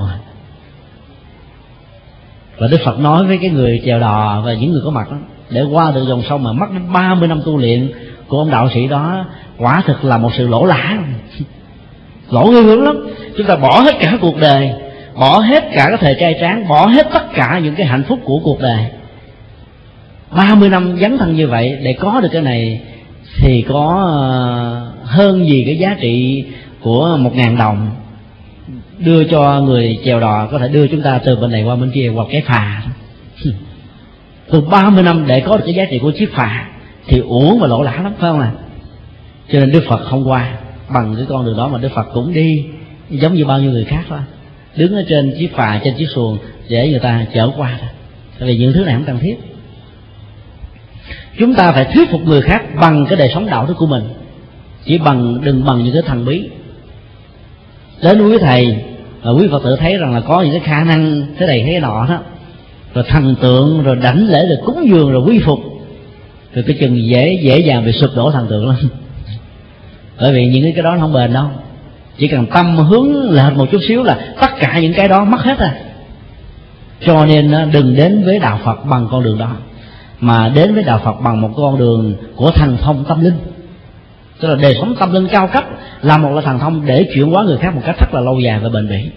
và Đức Phật nói với cái người chèo đò và những người có mặt đó, để qua được dòng sông mà mất đến ba mươi năm tu luyện của ông đạo sĩ đó quả thực là một sự lỗ lã, lỗ ghê gớm lắm. Chúng ta bỏ hết cả cuộc đời, bỏ hết cả cái thời trai tráng, bỏ hết tất cả những cái hạnh phúc của cuộc đời, ba mươi năm dấn thân như vậy để có được cái này thì có hơn gì cái giá trị của một ngàn đồng đưa cho người chèo đò có thể đưa chúng ta từ bên này qua bên kia hoặc cái phà. Từ ba mươi năm để có được cái giá trị của chiếc phà thì uổng và lỗ lã lắm, phải không ạ? À? Cho nên Đức Phật không qua bằng cái con đường đó, mà Đức Phật cũng đi giống như bao nhiêu người khác thôi, đứng ở trên chiếc phà, trên chiếc xuồng để người ta chở qua thôi. Tại vì những thứ này không cần thiết. Chúng ta phải thuyết phục người khác bằng cái đời sống đạo đức của mình, chỉ bằng đừng bằng những cái thần bí. Đến quý thầy và quý Phật tử thấy rằng là có những cái khả năng thế này thế nọ đó, rồi thần tượng, rồi đảnh lễ, rồi cúng dường, rồi quy phục, rồi cái chừng dễ dễ dàng bị sụp đổ thần tượng lắm. Bởi vì những cái đó nó không bền đâu, chỉ cần tâm hướng lệch một chút xíu là tất cả những cái đó mất hết rồi. Cho nên đừng đến với đạo Phật bằng con đường đó, mà đến với đạo Phật bằng một con đường của thần thông tâm linh, tức là đời sống tâm linh cao cấp, là một là thần thông để chuyển hóa người khác một cách rất là lâu dài và bền bỉ.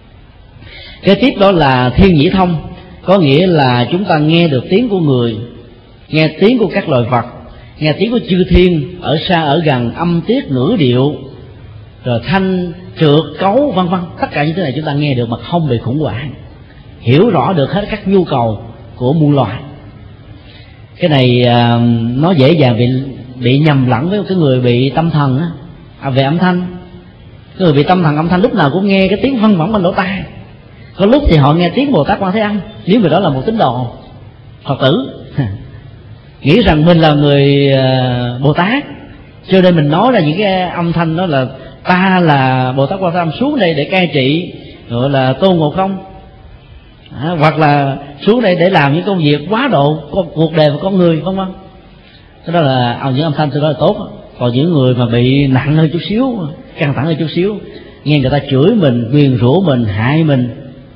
Kế tiếp đó là thiên nhĩ thông, có nghĩa là chúng ta nghe được tiếng của người, nghe tiếng của các loài vật, nghe tiếng của chư thiên ở xa ở gần, âm tiết ngữ điệu, rồi thanh trượt cấu vân vân, tất cả những thứ này chúng ta nghe được mà không bị khủng hoảng, hiểu rõ được hết các nhu cầu của muôn loài. Cái này à, nó dễ dàng bị bị nhầm lẫn với cái người bị tâm thần á, à, về âm thanh. Cái người bị tâm thần âm thanh lúc nào cũng nghe cái tiếng văng vẳng bên lỗ tai, có lúc thì họ nghe tiếng Bồ Tát Quan Thế Âm, nếu người đó là một tín đồ Phật tử nghĩ rằng mình là người uh, Bồ Tát, cho nên mình nói ra những cái âm thanh đó là ta là Bồ Tát Quan Thế Âm xuống đây để cai trị, gọi là Tôn Ngộ Không, à, hoặc là xuống đây để làm những công việc quá độ cuộc đời của con người, vân vân. Cái đó là những âm thanh tôi đó là tốt. Còn những người mà bị nặng hơn chút xíu, căng thẳng hơn chút xíu, nghe người ta chửi mình, nguyền rủa mình, hại mình,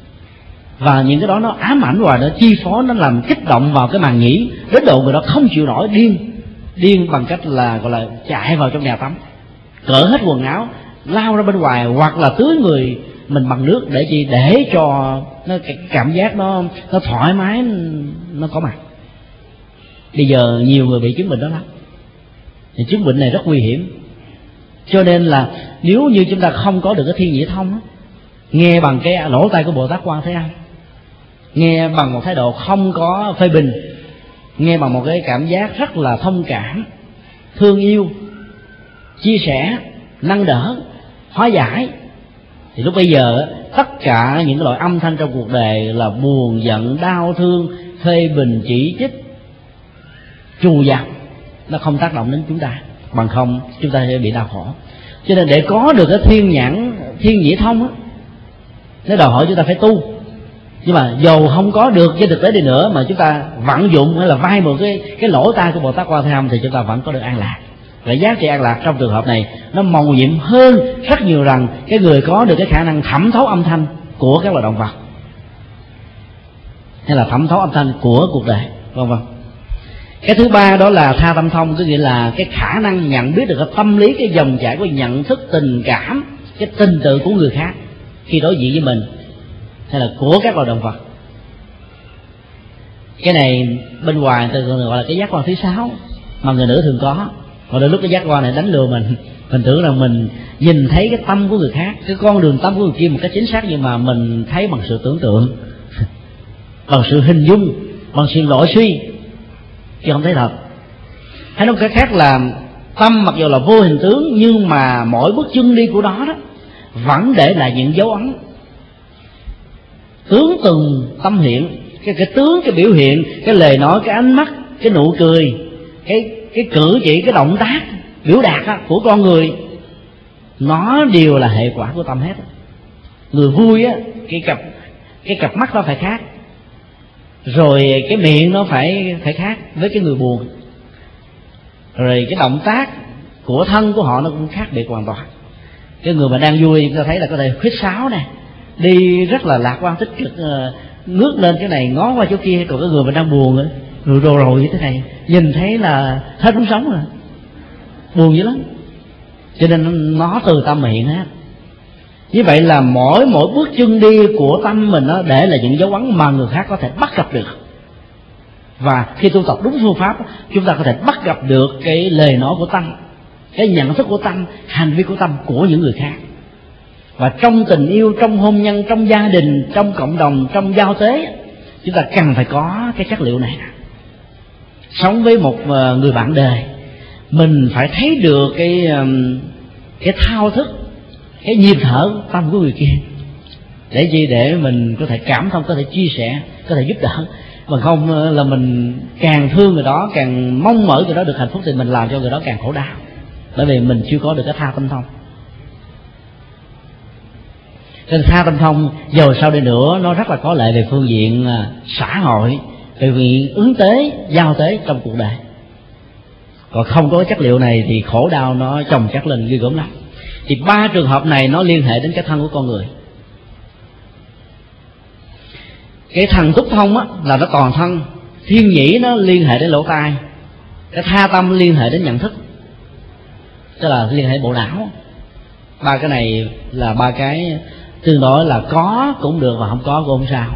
và những cái đó nó ám ảnh hoài, nó chi phối, nó làm kích động vào cái màng nhĩ, đến độ người đó không chịu nổi, điên điên bằng cách là gọi là chạy vào trong nhà tắm, cởi hết quần áo, lao ra bên ngoài, hoặc là tưới người mình bằng nước để chi, để cho nó cái cảm giác nó nó thoải mái nó có mặt. Bây giờ nhiều người bị chứng bệnh đó lắm, thì chứng bệnh này rất nguy hiểm. Cho nên là nếu như chúng ta không có được cái thiên nhĩ thông, nghe bằng cái lỗ tai của Bồ Tát Quan Thế Âm, nghe bằng một thái độ không có phê bình, nghe bằng một cái cảm giác rất là thông cảm, thương yêu, chia sẻ, nâng đỡ, hóa giải, thì lúc bây giờ tất cả những cái loại âm thanh trong cuộc đời là buồn, giận, đau thương, phê bình, chỉ trích, trù dập, nó không tác động đến chúng ta, bằng không chúng ta sẽ bị đau khổ. Cho nên để có được cái thiên nhãn, thiên nhĩ thông á, nó đòi hỏi chúng ta phải tu. Nhưng mà dầu không có được trên thực tế đi nữa, mà chúng ta vận dụng hay là vay một cái cái lỗ tai của Bồ Tát Quan Thế Âm, thì chúng ta vẫn có được an lạc. Và giá trị an lạc trong trường hợp này nó màu nhiệm hơn rất nhiều rằng cái người có được cái khả năng thẩm thấu âm thanh của các loài động vật, hay là thẩm thấu âm thanh của cuộc đời, vân vân. Cái thứ ba đó là tha tâm thông, có nghĩa là cái khả năng nhận biết được cái tâm lý, cái dòng chảy của nhận thức, tình cảm, cái tình tự của người khác khi đối diện với mình, hay là của các loài động vật. Cái này bên ngoài tôi gọi là cái giác quan thứ sáu mà người nữ thường có. Còn đôi lúc cái giác quan này đánh lừa mình, mình tưởng rằng mình nhìn thấy cái tâm của người khác, cái con đường tâm của người kia một cách chính xác, nhưng mà mình thấy bằng sự tưởng tượng, bằng sự hình dung, bằng sự lỗi suy, chứ không thấy thật. Hay nói cách khác là tâm mặc dù là vô hình tướng, nhưng mà mỗi bước chân đi của nó đó vẫn để lại những dấu ấn. Tướng từng tâm hiện, cái, cái tướng, cái biểu hiện, cái lời nói, cái ánh mắt, cái nụ cười, cái cái cử chỉ, cái động tác, biểu đạt đó, của con người, nó đều là hệ quả của tâm hết. Người vui á, cái cặp cái cặp mắt nó phải khác, rồi cái miệng nó phải phải khác với cái người buồn, rồi cái động tác của thân của họ nó cũng khác biệt hoàn toàn. Cái người mà đang vui chúng ta thấy là có thể khuyết sáo này, đi rất là lạc quan tích cực, ngước lên cái này ngó qua chỗ kia. Còn cái người mà đang buồn ấy, rồi rồi rồi như thế này, nhìn thấy là hết muốn sống rồi, buồn dữ lắm. Cho nên nó từ tâm mà hiện hết. Như vậy là mỗi mỗi bước chân đi của tâm mình nó để là những dấu ấn mà người khác có thể bắt gặp được. Và khi tu tập đúng phương pháp, chúng ta có thể bắt gặp được cái lời nói của tâm, cái nhận thức của tâm, hành vi của tâm của những người khác. Và trong tình yêu, trong hôn nhân, trong gia đình, trong cộng đồng, trong giao tế, chúng ta cần phải có cái chất liệu này. Sống với một người bạn đời, mình phải thấy được cái cái thao thức, cái nhịp thở tâm của người kia, để gì để mình có thể cảm thông, có thể chia sẻ, có thể giúp đỡ. Mà không là mình càng thương người đó, càng mong mỏi người đó được hạnh phúc, thì mình làm cho người đó càng khổ đau, bởi vì mình chưa có được cái tha tâm thông. Nên tha tâm thông dầu sau đây nữa nó rất là có lợi về phương diện xã hội, về phương diện ứng tế, giao tế trong cuộc đời. Còn không có chất liệu này thì khổ đau nó chồng chất lên ghê gớm lắm. Thì ba trường hợp này nó liên hệ đến cái thân của con người. Cái thần túc thông á, là nó toàn thân, thiên nhĩ nó liên hệ đến lỗ tai, cái tha tâm liên hệ đến nhận thức, tức là liên hệ bộ não. Ba cái này là ba cái tương đối là có cũng được và không có cũng không sao.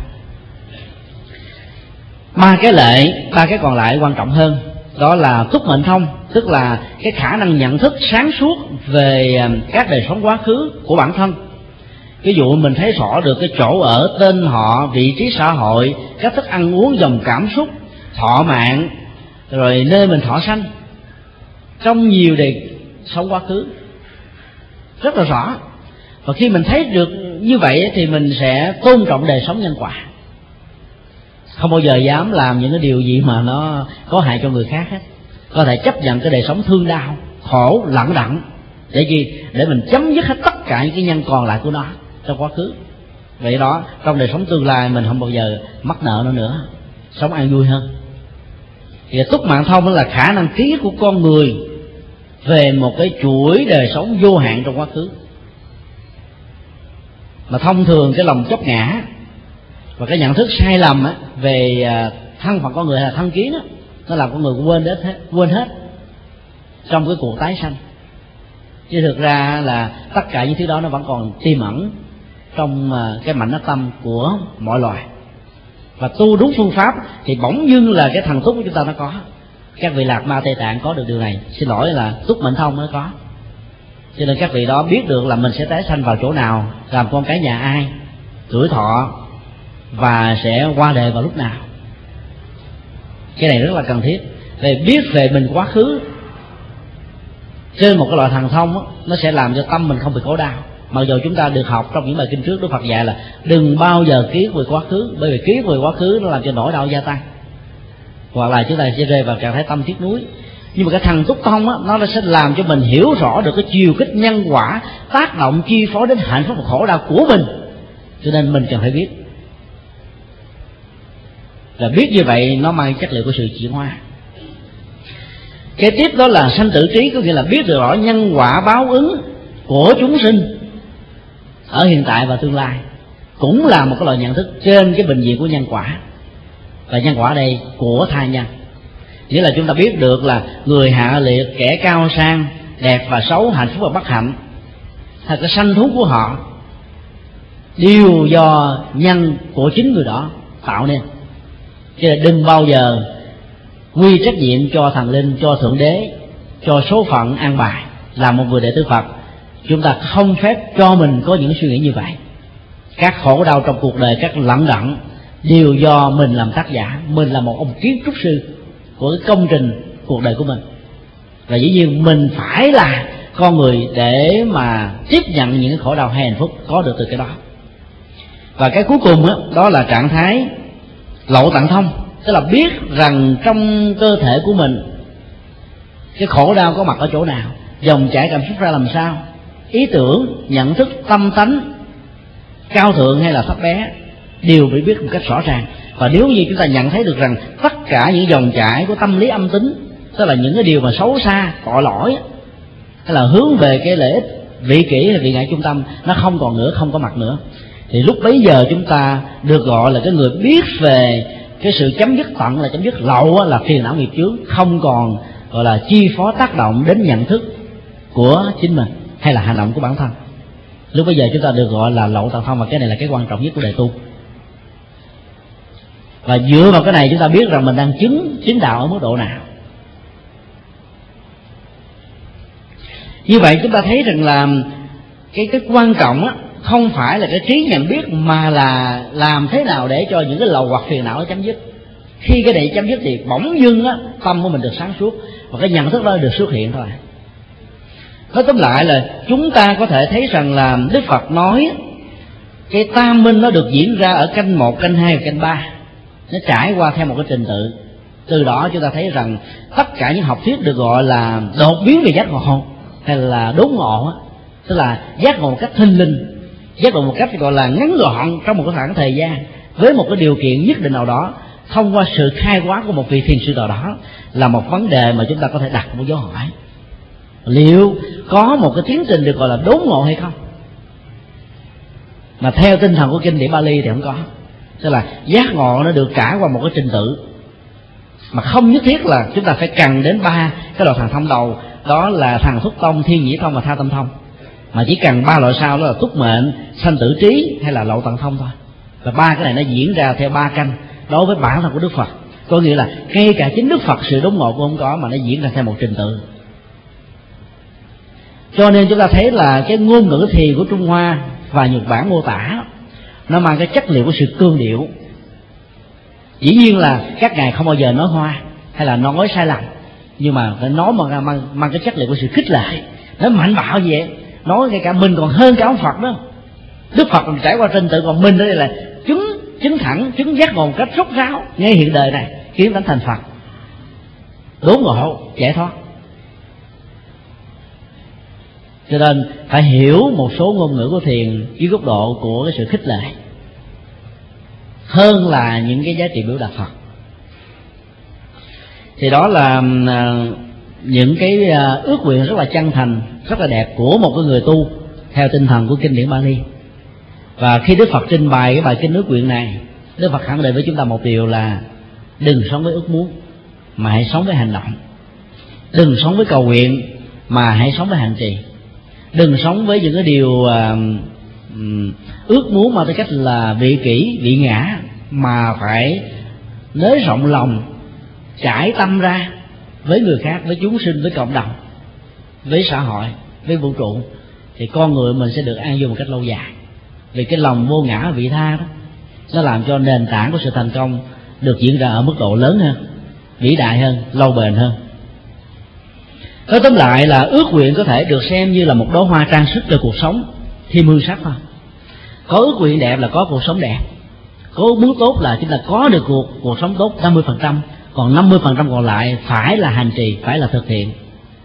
Ba cái lệ, ba cái còn lại quan trọng hơn, đó là túc mệnh thông, tức là cái khả năng nhận thức sáng suốt về các đời sống quá khứ của bản thân. Ví dụ mình thấy rõ được cái chỗ ở, tên họ, vị trí xã hội, cách thức ăn uống, dòng cảm xúc, thọ mạng, rồi nơi mình thọ sanh trong nhiều đời sống quá khứ rất là rõ. Và khi mình thấy được như vậy thì mình sẽ tôn trọng đời sống nhân quả, không bao giờ dám làm những cái điều gì mà nó có hại cho người khác hết. Có thể chấp nhận cái đời sống thương đau, khổ, lặng đặng, để gì? Để mình chấm dứt hết tất cả những cái nhân còn lại của nó trong quá khứ. Vậy đó, trong đời sống tương lai mình không bao giờ mắc nợ nó nữa, sống an vui hơn. Thì túc mạng thông là khả năng ký của con người về một cái chuỗi đời sống vô hạn trong quá khứ. Mà thông thường cái lòng chấp ngã và cái nhận thức sai lầm á, về thân phận con người là thân kiến á, nó làm con người quên hết, quên hết trong cái cuộc tái sanh. Chứ thực ra là tất cả những thứ đó nó vẫn còn tiềm ẩn trong cái mảnh đất tâm của mọi loài. Và tu đúng phương pháp thì bỗng dưng là cái thần túc của chúng ta nó có. Các vị Lạc Ma Tây Tạng có được điều này, xin lỗi là túc mệnh thông nó có. Cho nên các vị đó biết được là mình sẽ tái sanh vào chỗ nào, làm con cái nhà ai, tuổi thọ và sẽ qua đời vào lúc nào. Cái này rất là cần thiết. Về biết về mình quá khứ trên một cái loại thần thông đó, nó sẽ làm cho tâm mình không bị khổ đau. Mặc dù chúng ta được học trong những bài kinh trước, Đức Phật dạy là đừng bao giờ ký về quá khứ, bởi vì ký về quá khứ nó làm cho nỗi đau gia tăng, hoặc là chúng ta sẽ rơi vào trạng thái tâm tiếc nuối. Nhưng mà cái thần túc thông á, nó sẽ làm cho mình hiểu rõ được cái chiều kích nhân quả tác động chi phối đến hạnh phúc và khổ đau của mình. Cho nên mình cần phải biết, là biết như vậy nó mang chất liệu của sự chuyển hóa. Kế tiếp đó là sanh tử trí, có nghĩa là biết được rõ nhân quả báo ứng của chúng sinh ở hiện tại và tương lai, cũng là một cái loại nhận thức trên cái bình diện của nhân quả. Và nhân quả đây của tha nhân, nghĩa là chúng ta biết được là người hạ liệt, kẻ cao sang, đẹp và xấu, hạnh phúc và bất hạnh, hay cái sanh thú của họ đều do nhân của chính người đó tạo nên. Cho nên đừng bao giờ quy trách nhiệm cho thần linh, cho thượng đế, cho số phận an bài. Là một người đệ tử Phật, chúng ta không phép cho mình có những suy nghĩ như vậy. Các khổ đau trong cuộc đời, các lận đận đều do mình làm tác giả. Mình là một ông kiến trúc sư của cái công trình cuộc đời của mình, và dĩ nhiên mình phải là con người để mà tiếp nhận những cái khổ đau hay hạnh phúc có được từ cái đó. Và cái cuối cùng đó, đó là trạng thái lậu tận thông, tức là biết rằng trong cơ thể của mình cái khổ đau có mặt ở chỗ nào, dòng chảy cảm xúc ra làm sao, ý tưởng, nhận thức, tâm tánh cao thượng hay là thấp bé đều phải biết một cách rõ ràng. Và nếu như chúng ta nhận thấy được rằng tất cả những dòng chảy của tâm lý âm tính, tức là những cái điều mà xấu xa, tội lỗi, hay là hướng về cái lợi ích vị kỷ hay vị ngại trung tâm, nó không còn nữa, không có mặt nữa, thì lúc bấy giờ chúng ta được gọi là cái người biết về cái sự chấm dứt tận, là chấm dứt lậu, là phiền não nghiệp chướng, không còn gọi là chi phối tác động đến nhận thức của chính mình hay là hành động của bản thân. Lúc bây giờ chúng ta được gọi là lậu tận thông, và cái này là cái quan trọng nhất của đề tu. Và dựa vào cái này chúng ta biết rằng mình đang chứng chứng đạo ở mức độ nào. Như vậy chúng ta thấy rằng là cái cái quan trọng á, không phải là cái trí nhận biết, mà là làm thế nào để cho những cái lầu hoặc phiền não chấm dứt. Khi cái này chấm dứt thì bỗng dưng á, tâm của mình được sáng suốt, và cái nhận thức đó được xuất hiện thôi. Nói tóm lại là chúng ta có thể thấy rằng là Đức Phật nói cái tam minh nó được diễn ra ở canh một, canh hai và canh ba, nó trải qua theo một cái trình tự. Từ đó chúng ta thấy rằng tất cả những học thuyết được gọi là đột biến về giác ngộ hay là đốn ngộ, tức là giác ngộ một cách thinh linh, giác ngộ một cách gọi là ngắn gọn trong một cái khoảng thời gian với một cái điều kiện nhất định nào đó, thông qua sự khai hóa của một vị thiền sư nào đó là một vấn đề mà chúng ta có thể đặt một dấu hỏi. Liệu có một cái tiến trình được gọi là đốn ngộ hay không? Mà theo tinh thần của kinh điển Bali thì không có. Tức là giác ngộ nó được trải qua một cái trình tự, mà không nhất thiết là chúng ta phải cần đến ba cái loại thần thông đầu, đó là thần thúc tông, thiên nhĩ thông và tha tâm thông, mà chỉ cần ba loại sau, đó là túc mệnh, sanh tử trí hay là lậu tận thông thôi. Và ba cái này nó diễn ra theo ba canh đối với bản thân của Đức Phật. Có nghĩa là ngay cả chính Đức Phật sự đốn ngộ cũng không có, mà nó diễn ra theo một trình tự. Cho nên chúng ta thấy là cái ngôn ngữ thiền của Trung Hoa và Nhật Bản mô tả nó mang cái chất liệu của sự cương điệu. Dĩ nhiên là các ngài không bao giờ nói hoa hay là nói sai lầm, nhưng mà phải nói mà mang, mang cái chất liệu của sự khích lệ, nói mạnh bạo như vậy, nói ngay cả mình còn hơn cả ông Phật đó. Đức Phật còn trải qua trình tự, còn mình đó là chứng chứng thẳng, chứng giác ngộ một cách rốt ráo ngay hiện đời này, khiến tánh thành Phật, đốn ngộ, giải thoát. Cho nên phải hiểu một số ngôn ngữ của thiền dưới góc độ của cái sự khích lệ hơn là những cái giá trị biểu đạt Phật. Thì đó là những cái ước nguyện rất là chân thành, rất là đẹp của một cái người tu theo tinh thần của kinh điển Bali. Và khi Đức Phật trình bày cái bài kinh ước nguyện này, Đức Phật khẳng định với chúng ta một điều là đừng sống với ước muốn mà hãy sống với hành động, đừng sống với cầu nguyện mà hãy sống với hành trì, đừng sống với những cái điều uh, um, ước muốn mà tư cách là vị kỷ, vị ngã, mà phải nới rộng lòng, trải tâm ra với người khác, với chúng sinh, với cộng đồng, với xã hội, với vũ trụ, thì con người mình sẽ được an vui một cách lâu dài. Vì cái lòng vô ngã vị tha đó, nó làm cho nền tảng của sự thành công được diễn ra ở mức độ lớn hơn, vĩ đại hơn, lâu bền hơn. Nói tóm lại là ước nguyện có thể được xem như là một đóa hoa trang sức cho cuộc sống, thêm hương sắc thôi. Có ước nguyện đẹp là có cuộc sống đẹp, có ước muốn tốt là chúng ta có được cuộc cuộc sống tốt năm mươi phần trăm, còn năm mươi phần trăm còn lại phải là hành trì, phải là thực hiện.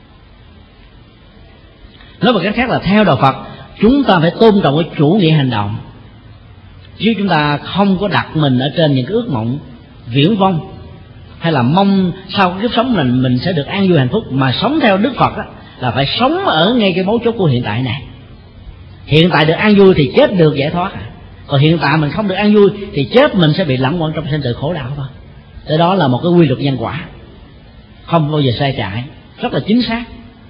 Nói một cách khác là theo đạo Phật, chúng ta phải tôn trọng cái chủ nghĩa hành động, chứ chúng ta không có đặt mình ở trên những cái ước mộng viễn vông, hay là mong sau cái kiếp sống mình mình sẽ được an vui hạnh phúc. Mà sống theo Đức Phật đó, là phải sống ở ngay cái mấu chốt của hiện tại này. Hiện tại được an vui thì chết được giải thoát, còn hiện tại mình không được an vui thì chết mình sẽ bị lẳng quẩn trong sinh tử khổ đạo thôi. Thế đó là một cái quy luật nhân quả, không bao giờ sai trái, rất là chính xác.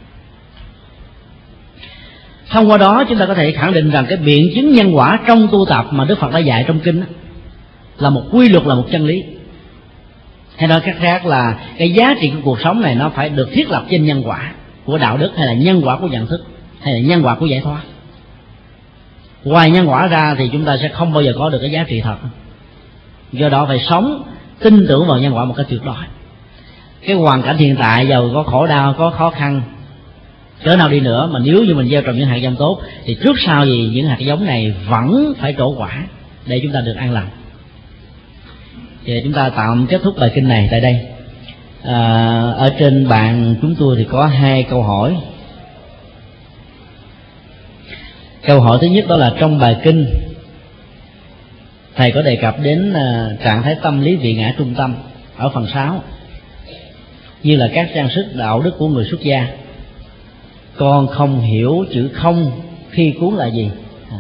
Thông qua đó chúng ta có thể khẳng định rằng cái biện chứng nhân quả trong tu tập mà Đức Phật đã dạy trong kinh đó, là một quy luật, là một chân lý. Hay nói cách khác là cái giá trị của cuộc sống này nó phải được thiết lập trên nhân quả của đạo đức, hay là nhân quả của nhận thức, hay là nhân quả của giải thoát. Ngoài nhân quả ra thì chúng ta sẽ không bao giờ có được cái giá trị thật. Do đó phải sống tin tưởng vào nhân quả một cách tuyệt đối. Cái hoàn cảnh hiện tại giàu có khổ đau, có khó khăn cỡ nào đi nữa, mà nếu như mình gieo trồng những hạt giống tốt thì trước sau gì những hạt giống này vẫn phải trổ quả để chúng ta được an lành. Thì chúng ta tạm kết thúc bài kinh này tại đây. À, ở trên bàn chúng tôi thì có hai câu hỏi. Câu hỏi thứ nhất đó là trong bài kinh thầy có đề cập đến uh, trạng thái tâm lý vị ngã trung tâm ở phần sáu, như là các trang sức đạo đức của người xuất gia. Con không hiểu chữ không khi cuốn là gì. À.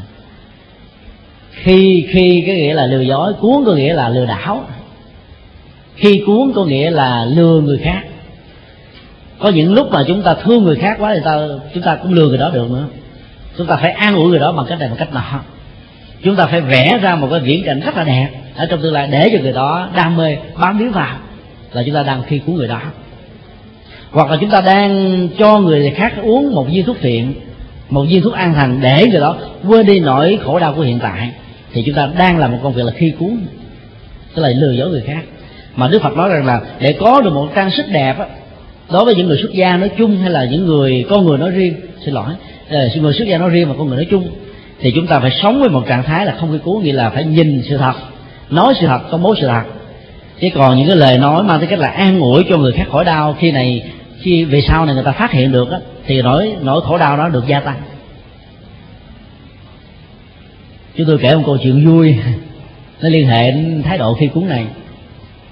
Khi khi cái nghĩa là lừa dối, cuốn có nghĩa là lừa đảo. Khi cuốn có nghĩa là lừa người khác. Có những lúc mà chúng ta thương người khác quá thì ta chúng ta cũng lừa người đó được nữa. Chúng ta phải an ủi người đó bằng cách này bằng cách nọ. Chúng ta phải vẽ ra một cái viễn cảnh rất là đẹp ở trong tương lai để cho người đó đam mê bám víu vào, là chúng ta đang khi cuốn người đó. Hoặc là chúng ta đang cho người khác uống một viên thuốc phiện, một viên thuốc an thần để người đó quên đi nỗi khổ đau của hiện tại, thì chúng ta đang làm một công việc là khi cuốn, tức là lừa dối người khác. Mà Đức Phật nói rằng là để có được một trang sức đẹp á, đối với những người xuất gia nói chung hay là những người con người nói riêng, xin lỗi, người xuất gia nói riêng và con người nói chung, thì chúng ta phải sống với một trạng thái là không khi cuốn, nghĩa là phải nhìn sự thật, nói sự thật, công bố sự thật. Chứ còn những cái lời nói mang tới cách là an ủi cho người khác khỏi đau, khi này khi về sau này người ta phát hiện được á, thì nỗi nỗi khổ đau đó được gia tăng. Chúng tôi kể một câu chuyện vui nó liên hệ đến thái độ khi cuốn này.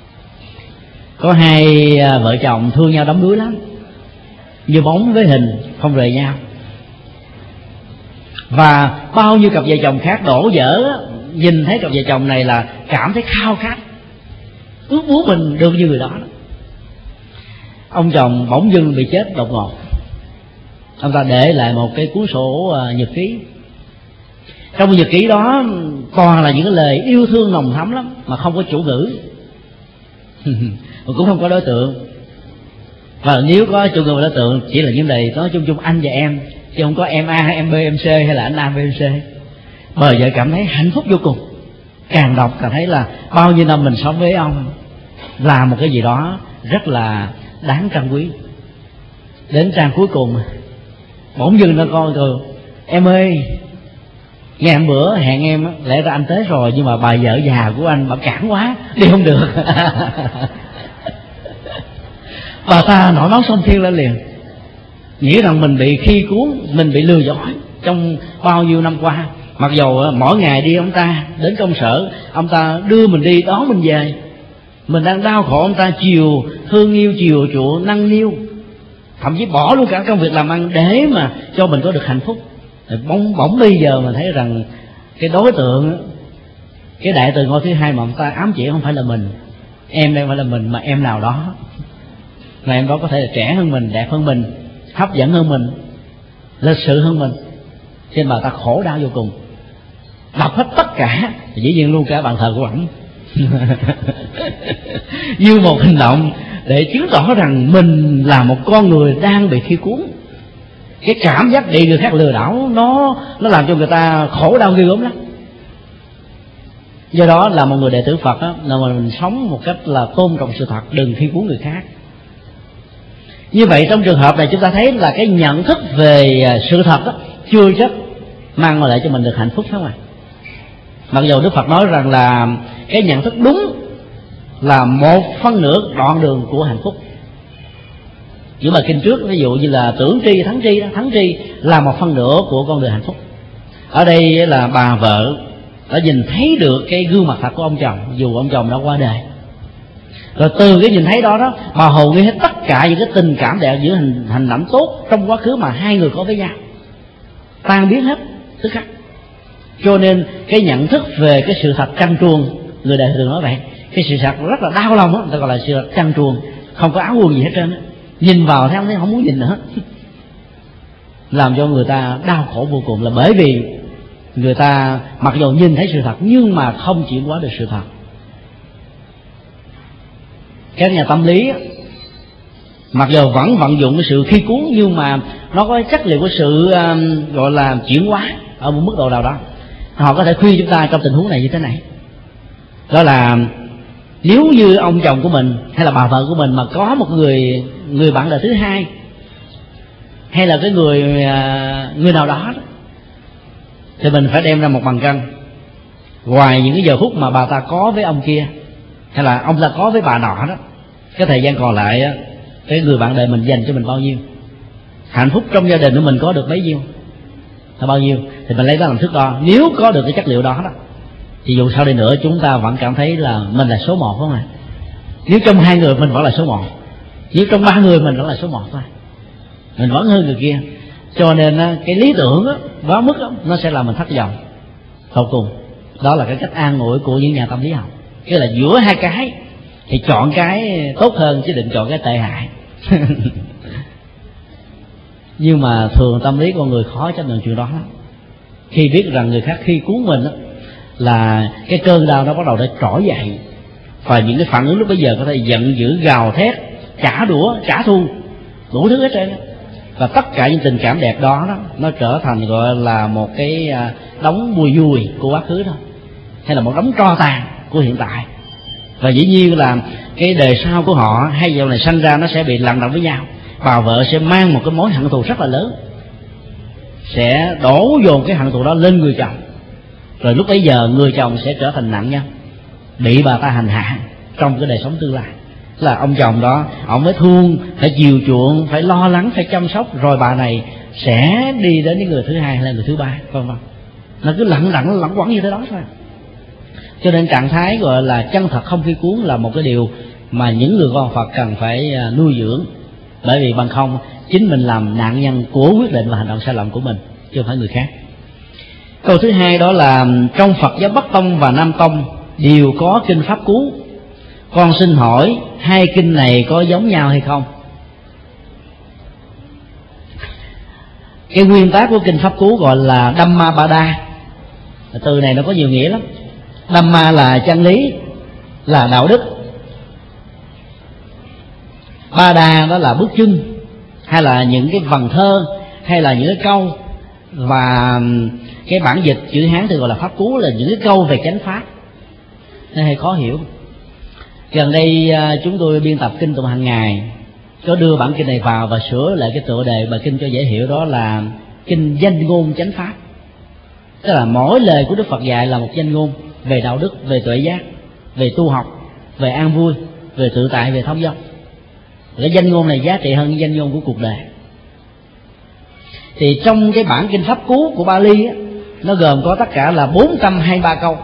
Có hai vợ chồng thương nhau đắm đuối lắm, như bóng với hình không rời nhau. Và bao nhiêu cặp vợ chồng khác đổ vỡ nhìn thấy cặp vợ chồng này là cảm thấy khao khát, ước muốn mình được như người đó. Ông chồng bỗng dưng bị chết đột ngột. Ông ta để lại một cái cuốn sổ nhật ký. Trong nhật ký đó toàn là những cái lời yêu thương nồng thắm lắm, mà không có chủ ngữ cũng không có đối tượng. Và nếu có chủ ngữ và đối tượng chỉ là những lời nói chung chung anh và em, chứ không có em A, em B, em C hay là anh A, B, em C. Bởi vậy cảm thấy hạnh phúc vô cùng. Càng đọc càng thấy là bao nhiêu năm mình sống với ông là một cái gì đó rất là đáng trân quý. Đến trang cuối cùng bỗng dưng nó coi rồi: em ơi, ngày hôm bữa hẹn em, lẽ ra anh tới rồi, nhưng mà bà vợ già của anh bà cản quá, đi không được. Bà ta nổi máu xông thiên lên liền, nghĩ rằng mình bị khi cuốn, mình bị lừa dối trong bao nhiêu năm qua. Mặc dù mỗi ngày đi ông ta đến công sở, ông ta đưa mình đi đón mình về, mình đang đau khổ, ông ta chiều thương yêu, chiều chuộng, nâng niu, thậm chí bỏ luôn cả công việc làm ăn để mà cho mình có được hạnh phúc. Bỗng bỗng bây giờ mình thấy rằng cái đối tượng, cái đại từ ngôi thứ hai mà ông ta ám chỉ không phải là mình, em đây phải là mình, mà em nào đó. Mà em đó có thể là trẻ hơn mình, đẹp hơn mình, hấp dẫn hơn mình, lịch sự hơn mình. Cho nên bà ta khổ đau vô cùng. Đọc hết tất cả thì dĩ nhiên luôn cả bàn thờ của ổng như một hành động để chứng tỏ rằng mình là một con người đang bị khi cuốn. Cái cảm giác bị người khác lừa đảo nó nó làm cho người ta khổ đau ghê gớm lắm. Do đó là một người đệ tử Phật đó, là mình sống một cách là tôn trọng sự thật, đừng khi cuốn người khác. Như vậy trong trường hợp này chúng ta thấy là cái nhận thức về sự thật đó chưa chắc mang lại cho mình được hạnh phúc, phải không ạ? Mặc dù Đức Phật nói rằng là cái nhận thức đúng là một phân nửa đoạn đường của hạnh phúc. Những bài kinh trước ví dụ như là tưởng tri, thắng tri, thắng tri là một phân nửa của con đường hạnh phúc. Ở đây là bà vợ đã nhìn thấy được cái gương mặt thật của ông chồng dù ông chồng đã qua đời. Rồi từ cái nhìn thấy đó đó, bà hầu nghĩ hết tất cả những cái tình cảm đẹp, những hình hành động tốt trong quá khứ mà hai người có với nhau, tan biến hết tức khắc. Cho nên cái nhận thức về cái sự thật trăng truồng, người đời thường nói vậy, cái sự thật rất là đau lòng đó, người ta gọi là sự thật trăng truồng, không có áo quần gì hết trơn á, nhìn vào thấy không muốn nhìn nữa, làm cho người ta đau khổ vô cùng. Là bởi vì người ta mặc dù nhìn thấy sự thật nhưng mà không chuyển hóa được sự thật. Các nhà tâm lý mặc dù vẫn vận dụng cái sự khi cuốn nhưng mà nó có chất liệu của sự uh, gọi là chuyển hóa ở một mức độ nào đó. Họ có thể khuyên chúng ta trong tình huống này như thế này, đó là nếu như ông chồng của mình hay là bà vợ của mình mà có một người người bạn đời thứ hai, hay là cái người người nào đó, thì mình phải đem ra một bàn cân. Ngoài những cái giờ phút mà bà ta có với ông kia, hay là ông ta có với bà nọ đó, cái thời gian còn lại á, cái người bạn đời mình dành cho mình bao nhiêu, hạnh phúc trong gia đình của mình có được bấy nhiêu, là bao nhiêu, thì mình lấy đó làm thước đo. Nếu có được cái chất liệu đó đó, thì dù sao đi nữa chúng ta vẫn cảm thấy là mình là số một, không ạ? Nếu trong hai người mình vẫn là số một, nếu trong ba người mình vẫn là số một thôi, mình vẫn hơn người kia. Cho nên cái lý tưởng đó, quá mức đó, nó sẽ làm mình thất vọng sau cùng. Đó là cái cách an ủi của những nhà tâm lý học, cái là giữa hai cái thì chọn cái tốt hơn chứ đừng chọn cái tệ hại. Nhưng mà thường tâm lý con người khó chấp nhận chuyện đó lắm. Khi biết rằng người khác khi cuốn mình đó, là cái cơn đau nó bắt đầu để trỗi dậy, và những cái phản ứng lúc bây giờ có thể giận dữ, gào thét, trả đũa, trả thù, đủ thứ hết trơn. Và tất cả những tình cảm đẹp đó, đó nó trở thành gọi là một cái đống bùi dùi của quá khứ thôi, hay là một đống tro tàn của hiện tại. Và dĩ nhiên là cái đời sau của họ hay dạo này sanh ra nó sẽ bị lặng động với nhau. Bà vợ sẽ mang một cái mối hận thù rất là lớn, sẽ đổ dồn cái hận thù đó lên người chồng. Rồi lúc bấy giờ người chồng sẽ trở thành nạn nhân, bị bà ta hành hạ trong cái đời sống tương lai. Là ông chồng đó, ông phải thương, phải chiều chuộng, phải lo lắng, phải chăm sóc, rồi bà này sẽ đi đến những người thứ hai hay là người thứ ba, vân vân. Nó cứ lẳng lặng lẳng quẩn như thế đó thôi. Cho nên trạng thái gọi là chân thật không khi cuốn là một cái điều mà những người con Phật cần phải nuôi dưỡng, bởi vì bằng không chính mình làm nạn nhân của quyết định và hành động sai lầm của mình, chứ không phải người khác. Câu thứ hai đó là trong Phật giáo Bắc Tông và Nam Tông đều có kinh Pháp Cú. Con xin hỏi hai kinh này có giống nhau hay không? Cái nguyên tác của kinh Pháp Cú gọi là Dhammapada. Từ này nó có nhiều nghĩa lắm. Dhamma là chân lý, là đạo đức. Pada đó là bước chân, hay là những cái vần thơ, hay là những cái câu. Và cái bản dịch chữ Hán thì gọi là Pháp Cú, là những cái câu về chánh pháp. Nó hơi khó hiểu. Gần đây chúng tôi biên tập kinh tụng hàng ngày, có đưa bản kinh này vào và sửa lại cái tựa đề bài kinh cho dễ hiểu, đó là kinh danh ngôn chánh pháp. Tức là mỗi lời của Đức Phật dạy là một danh ngôn về đạo đức, về tuệ giác, về tu học, về an vui, về tự tại, về thông dong. Cái danh ngôn này giá trị hơn danh ngôn của cuộc đời. Thì trong cái bản kinh Pháp Cú của Bali á, nó gồm có tất cả là bốn trăm hai mươi ba câu,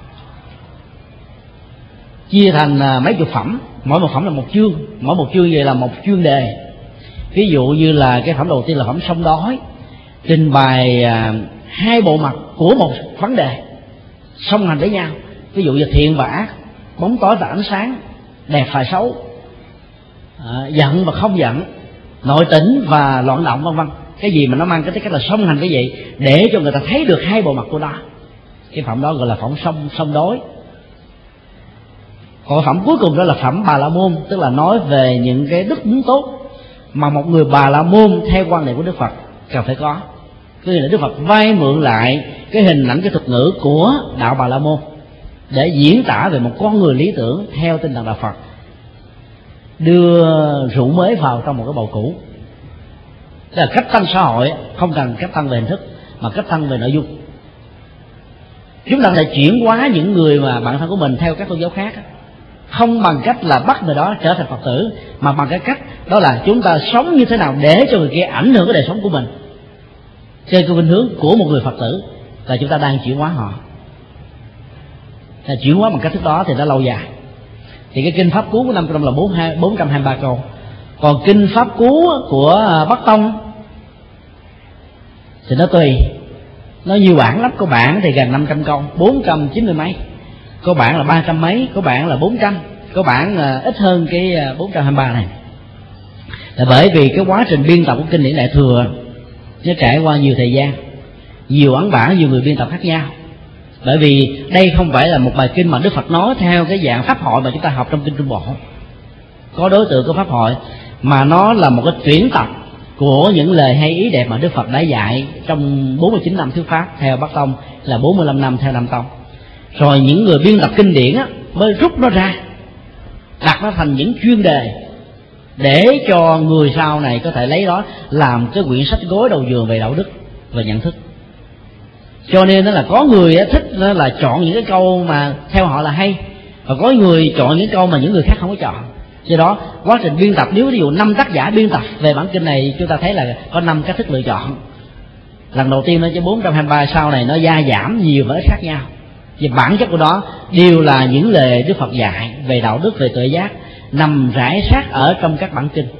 chia thành mấy chục phẩm, mỗi một phẩm là một chương, mỗi một chương vậy là một chuyên đề. Ví dụ như là cái phẩm đầu tiên là phẩm sông đói, trình bày hai bộ mặt của một vấn đề song hành với nhau, ví dụ như thiện và ác, bóng tối và ánh sáng, đẹp và xấu, à, giận và không giận, nội tỉnh và loạn động, vân vân. Cái gì mà nó mang cái tính cách là song hành cái gì, để cho người ta thấy được hai bộ mặt của nó. Cái phẩm đó gọi là phẩm song song đối. Còn phẩm cuối cùng đó là phẩm Bà La Môn, tức là nói về những cái đức tính tốt mà một người Bà La Môn theo quan niệm của Đức Phật cần phải có. Cứ là Đức Phật vay mượn lại cái hình ảnh, cái thuật ngữ của đạo Bà La Môn để diễn tả về một con người lý tưởng theo tinh thần đạo Phật, đưa rượu mới vào trong một cái bầu cũ. Tức là cách tăng xã hội, không cần cách tăng về hình thức mà cách tăng về nội dung. Chúng ta có thể chuyển hóa những người mà bạn thân của mình theo các tôn giáo khác, không bằng cách là bắt người đó trở thành Phật tử, mà bằng cái cách đó là chúng ta sống như thế nào để cho người kia ảnh hưởng cái đời sống của mình trên cái khuynh hướng của một người Phật tử, là chúng ta đang chuyển hóa họ. Là chuyển hóa bằng cách thức đó thì nó lâu dài. Thì cái kinh Pháp Cú của năm trăm là bốn trăm hai mươi ba câu. Còn kinh Pháp Cú của Bắc Tông thì nó tùy, nó nhiều bản lắm. Có bản thì gần năm trăm câu, bốn trăm chín mươi mấy, có bản là ba trăm mấy, có bản là bốn trăm, có bản ít hơn cái bốn trăm hai mươi ba này. Là bởi vì cái quá trình biên tập của kinh điển Đại Thừa nó trải qua nhiều thời gian, nhiều ấn bản, nhiều người biên tập khác nhau. Bởi vì đây không phải là một bài kinh mà Đức Phật nói theo cái dạng pháp hội mà chúng ta học trong kinh Trung Bộ, có đối tượng của pháp hội, mà nó là một cái tuyển tập của những lời hay ý đẹp mà Đức Phật đã dạy trong bốn mươi chín năm thuyết pháp theo Bắc Tông, là bốn mươi lăm năm theo Nam Tông. Rồi những người biên tập kinh điển á, mới rút nó ra, đặt nó thành những chuyên đề để cho người sau này có thể lấy đó làm cái quyển sách gối đầu giường về đạo đức và nhận thức. Cho nên đó là có người thích đó là chọn những cái câu mà theo họ là hay, và có người chọn những câu mà những người khác không có chọn. Do đó quá trình biên tập, nếu ví dụ năm tác giả biên tập về bản kinh này, chúng ta thấy là có năm cách thức lựa chọn. Lần đầu tiên nó cho bốn trăm hai mươi ba, sau này nó gia giảm nhiều và ít khác nhau. Vì bản chất của nó đều là những lời Đức Phật dạy về đạo đức, về tuệ giác, nằm rải rác ở trong các bản kinh.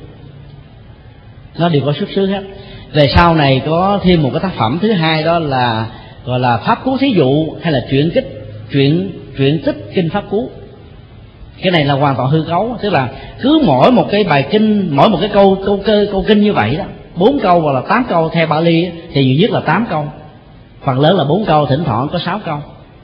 Nó đều có xuất xứ hết. Về sau này có thêm một cái tác phẩm thứ hai, đó là gọi là Pháp Cú Thí Dụ, hay là truyện tích truyện truyện tích kinh Pháp Cú. Cái này là hoàn toàn hư cấu, tức là cứ mỗi một cái bài kinh, mỗi một cái câu câu câu, câu kinh như vậy đó, bốn câu hoặc là tám câu theo Bali thì nhiều nhất là tám câu, phần lớn là bốn câu, thỉnh thoảng có sáu câu,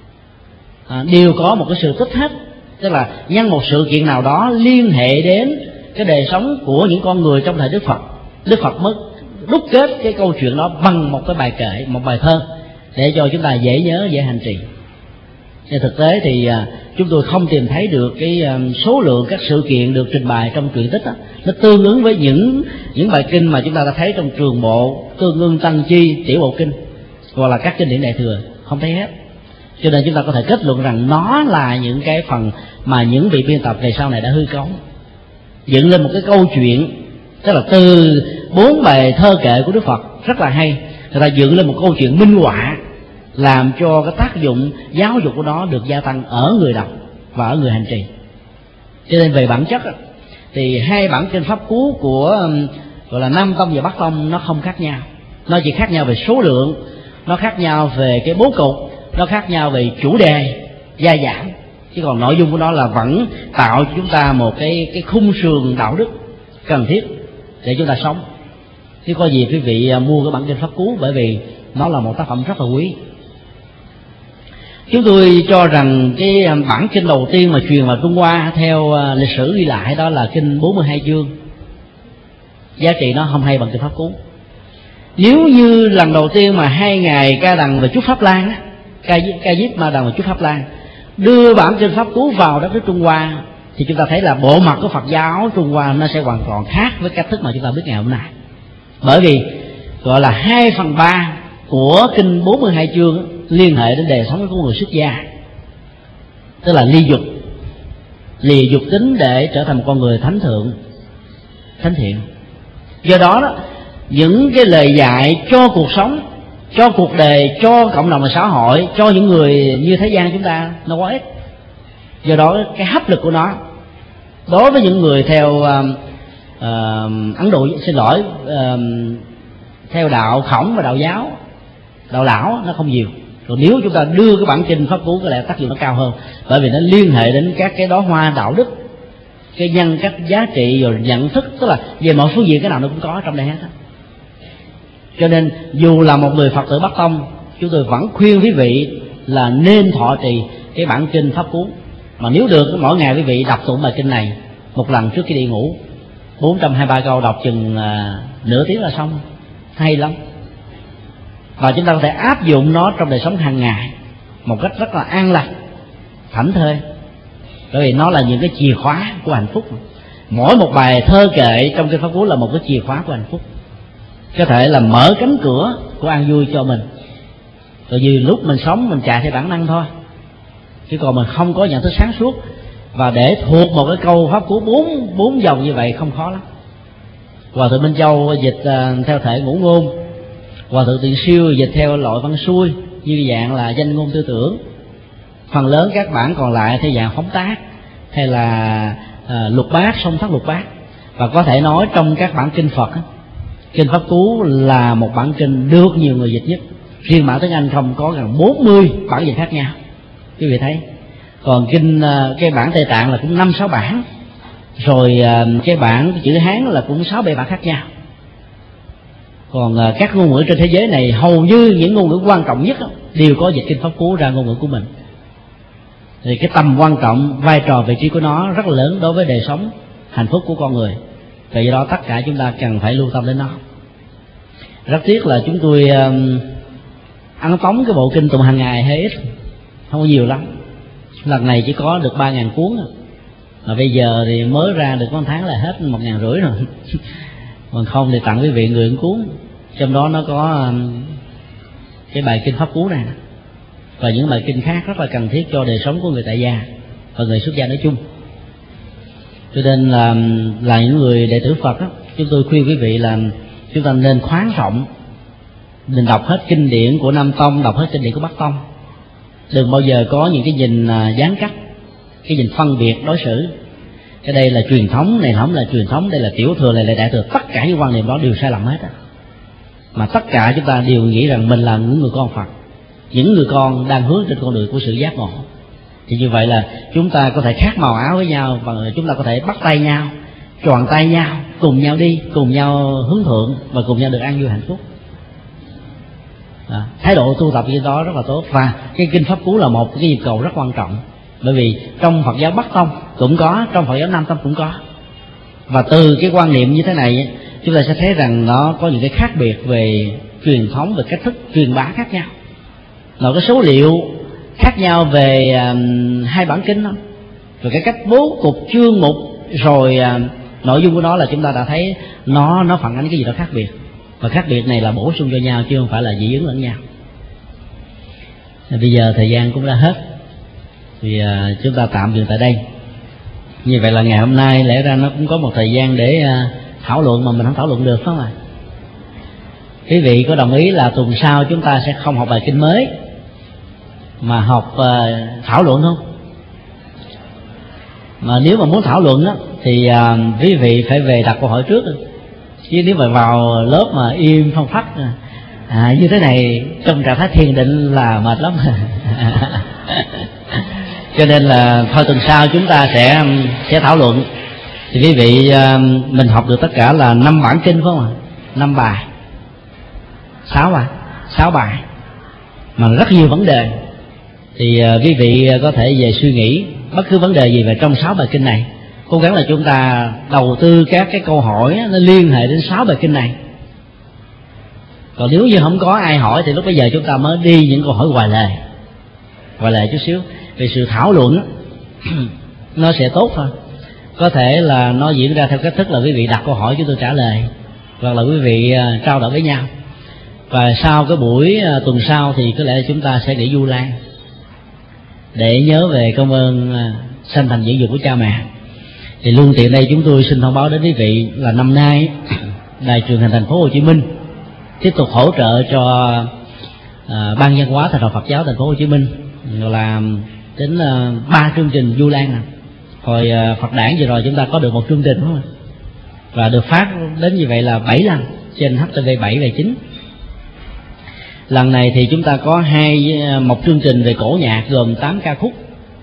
à, đều có một cái sự tích hết. Tức là nhân một sự kiện nào đó liên hệ đến cái đời sống của những con người trong thời Đức Phật, Đức Phật mới đúc kết cái câu chuyện đó bằng một cái bài kệ, một bài thơ, để cho chúng ta dễ nhớ, dễ hành trì. Trên thực tế thì chúng tôi không tìm thấy được cái số lượng các sự kiện được trình bày trong truyện tích đó, nó tương ứng với những những bài kinh mà chúng ta đã thấy trong Trường Bộ, Tương Ưng, Tăng Chi, Tiểu Bộ Kinh, hoặc là các kinh điển Đại Thừa, không thấy hết. Cho nên chúng ta có thể kết luận rằng nó là những cái phần mà những vị biên tập về sau này đã hư cấu, dựng lên một cái câu chuyện. Tức là từ bốn bài thơ kệ của Đức Phật rất là hay, người ta dựng lên một câu chuyện minh họa, làm cho cái tác dụng giáo dục của nó được gia tăng ở người đọc và ở người hành trì. Cho nên về bản chất thì hai bản kinh pháp cú của gọi là Nam Tông và Bắc Tông nó không khác nhau. Nó chỉ khác nhau về số lượng, nó khác nhau về cái bố cục, nó khác nhau về chủ đề gia giảng, chứ còn nội dung của nó là vẫn tạo cho chúng ta một cái cái khung sườn đạo đức cần thiết để chúng ta sống. Chứ có gì quý vị mua cái bản kinh pháp cú, bởi vì nó là một tác phẩm rất là quý. Chúng tôi cho rằng cái bản kinh đầu tiên mà truyền vào Trung Hoa theo lịch sử ghi lại đó là kinh bốn mươi hai chương. Giá trị nó không hay bằng kinh pháp cú. Nếu như lần đầu tiên mà hai ngài Ca Đằng và Chúc Pháp Lan, Ca, Ca Diếp Ma Đằng và Chúc Pháp Lan đưa bản kinh pháp cú vào đất nước Trung Hoa, thì chúng ta thấy là bộ mặt của Phật giáo Trung Hoa nó sẽ hoàn toàn khác với cách thức mà chúng ta biết ngày hôm nay. Bởi vì gọi là hai phần ba của kinh bốn mươi hai chương liên hệ đến đời sống của người xuất gia, tức là ly dục, lìa dục tính để trở thành một con người thánh thượng, thánh thiện. Do đó đó, những cái lời dạy cho cuộc sống, cho cuộc đời, cho cộng đồng và xã hội, cho những người như thế gian chúng ta nó quá ít. Do đó cái hấp lực của nó đối với những người theo uh, uh, Ấn Độ, xin lỗi, uh, theo đạo Khổng và đạo giáo, đạo lão, nó không nhiều. Còn nếu chúng ta đưa cái bản kinh pháp cú, có lẽ tác dụng nó cao hơn, bởi vì nó liên hệ đến các cái đóa hoa đạo đức, cái nhân cách, giá trị rồi nhận thức, tức là về mọi phương diện cái nào nó cũng có trong đây hết á. Cho nên dù là một người Phật tử Bắc Tông, chúng tôi vẫn khuyên quý vị là nên thọ trì cái bản kinh pháp cú. Mà nếu được, mỗi ngày quý vị đọc tụng bài kinh này một lần trước khi đi ngủ, bốn trăm hai mươi ba câu đọc chừng à, nửa tiếng là xong, hay lắm. Và chúng ta có thể áp dụng nó trong đời sống hàng ngày một cách rất là an lạc, thảnh thơi, bởi vì nó là những cái chìa khóa của hạnh phúc. Mỗi một bài thơ kệ trong kinh pháp cú là một cái chìa khóa của hạnh phúc, có thể là mở cánh cửa của an vui cho mình. Rồi như lúc mình sống mình chạy theo bản năng thôi, chứ còn mình không có nhận thức sáng suốt, và để thuộc một cái câu pháp cú bốn bốn dòng như vậy không khó lắm. Hòa thượng Minh Châu dịch uh, theo thể ngũ ngôn, Hòa thượng Tiền Siêu dịch theo loại văn xuôi như dạng là danh ngôn tư tưởng. Phần lớn các bản còn lại theo dạng phóng tác hay là uh, lục bát, song thất lục bát. Và có thể nói trong các bản kinh Phật, kinh pháp cú là một bản kinh được nhiều người dịch nhất. Riêng bản tiếng Anh không có gần bốn mươi bản dịch khác nhau, quý vị thấy. Còn kinh cái bản Tây Tạng là cũng năm sáu bản, rồi cái bản cái chữ Hán là cũng sáu bảy bản khác nhau. Còn các ngôn ngữ trên thế giới này, hầu như những ngôn ngữ quan trọng nhất đều có dịch kinh pháp cú ra ngôn ngữ của mình. Thì cái tầm quan trọng, vai trò, vị trí của nó rất là lớn đối với đời sống hạnh phúc của con người. Vì do đó tất cả chúng ta cần phải lưu tâm đến nó. Rất tiếc là chúng tôi um, ăn tống cái bộ kinh tụng hàng ngày hơi ít, không có nhiều lắm. Lần này chỉ có được ba ngàn cuốn, mà bây giờ thì mới ra được có một tháng là hết một ngàn rưỡi rồi. Còn không thì tặng quý vị người một cuốn, trong đó nó có um, cái bài kinh pháp cú này và những bài kinh khác rất là cần thiết cho đời sống của người tại gia và người xuất gia nói chung. Cho nên là là những người đệ tử Phật đó, chúng tôi khuyên quý vị là chúng ta nên khoáng rộng, mình đọc hết kinh điển của Nam Tông, đọc hết kinh điển của Bắc Tông, đừng bao giờ có những cái nhìn gián cách, cái nhìn phân biệt đối xử. Cái đây là truyền thống, này không là truyền thống, đây là tiểu thừa, này là đại thừa. Tất cả những quan niệm đó đều sai lầm hết á. Mà tất cả chúng ta đều nghĩ rằng mình là những người con Phật, những người con đang hướng trên con đường của sự giác ngộ. Thì như vậy là chúng ta có thể khác màu áo với nhau, và chúng ta có thể bắt tay nhau, tròn tay nhau, cùng nhau đi, cùng nhau hướng thượng và cùng nhau được an vui hạnh phúc. À, thái độ tu tập như đó rất là tốt. Và cái kinh pháp cú là một cái yêu cầu rất quan trọng, bởi vì trong Phật giáo Bắc Tông cũng có, trong Phật giáo Nam Tông cũng có. Và từ cái quan niệm như thế này, chúng ta sẽ thấy rằng nó có những cái khác biệt về truyền thống, về cách thức truyền bá khác nhau. Rồi cái số liệu khác nhau về um, hai bản kinh đó, rồi cái cách bố cục chương mục, rồi uh, nội dung của nó là chúng ta đã thấy nó nó phản ánh cái gì đó khác biệt, và khác biệt này là bổ sung cho nhau chứ không phải là dị ứng lẫn nhau. Bây giờ thời gian cũng đã hết, thì uh, chúng ta tạm dừng tại đây. Như vậy là ngày hôm nay lẽ ra nó cũng có một thời gian để uh, thảo luận mà mình không thảo luận được, phải không ạ? Quý vị có đồng ý là tuần sau chúng ta sẽ không học bài kinh mới mà học uh, thảo luận không? Mà nếu mà muốn thảo luận á, thì à, quý vị phải về đặt câu hỏi trước, chứ nếu mà vào lớp mà im phong phách à, như thế này trong trạng thái thiền định là mệt lắm. Cho nên là thôi tuần sau chúng ta sẽ sẽ thảo luận. Thì quý vị à, mình học được tất cả là năm bản kinh phải không ạ? Năm bài, sáu bài, sáu bài mà rất nhiều vấn đề. Thì à, quý vị có thể về suy nghĩ bất cứ vấn đề gì về trong sáu bài kinh này. Cố gắng là chúng ta đầu tư các cái câu hỏi nó liên hệ đến sáu bài kinh này. Còn nếu như không có ai hỏi thì lúc bây giờ chúng ta mới đi những câu hỏi ngoài lề, ngoài lề chút xíu. Vì sự thảo luận nó sẽ tốt thôi. Có thể là nó diễn ra theo cách thức là quý vị đặt câu hỏi chúng tôi trả lời, hoặc là quý vị trao đổi với nhau. Và sau cái buổi tuần sau thì có lẽ chúng ta sẽ nghỉ Du Lan để nhớ về công ơn sanh thành dưỡng dục của cha mẹ. Thì luôn tiện đây chúng tôi xin thông báo đến quý vị là năm nay Đài Truyền hình Thành phố Hồ Chí Minh tiếp tục hỗ trợ cho à, Ban Văn hóa Thành đạo Phật giáo Thành phố Hồ Chí Minh làm đến ba à, chương trình Du Lan. Hồi à, Phật đản vừa rồi chúng ta có được một chương trình, đúng không? Và được phát đến như vậy là bảy lần trên H T V bảy và chín. Lần này thì chúng ta có hai một chương trình về cổ nhạc gồm tám ca khúc,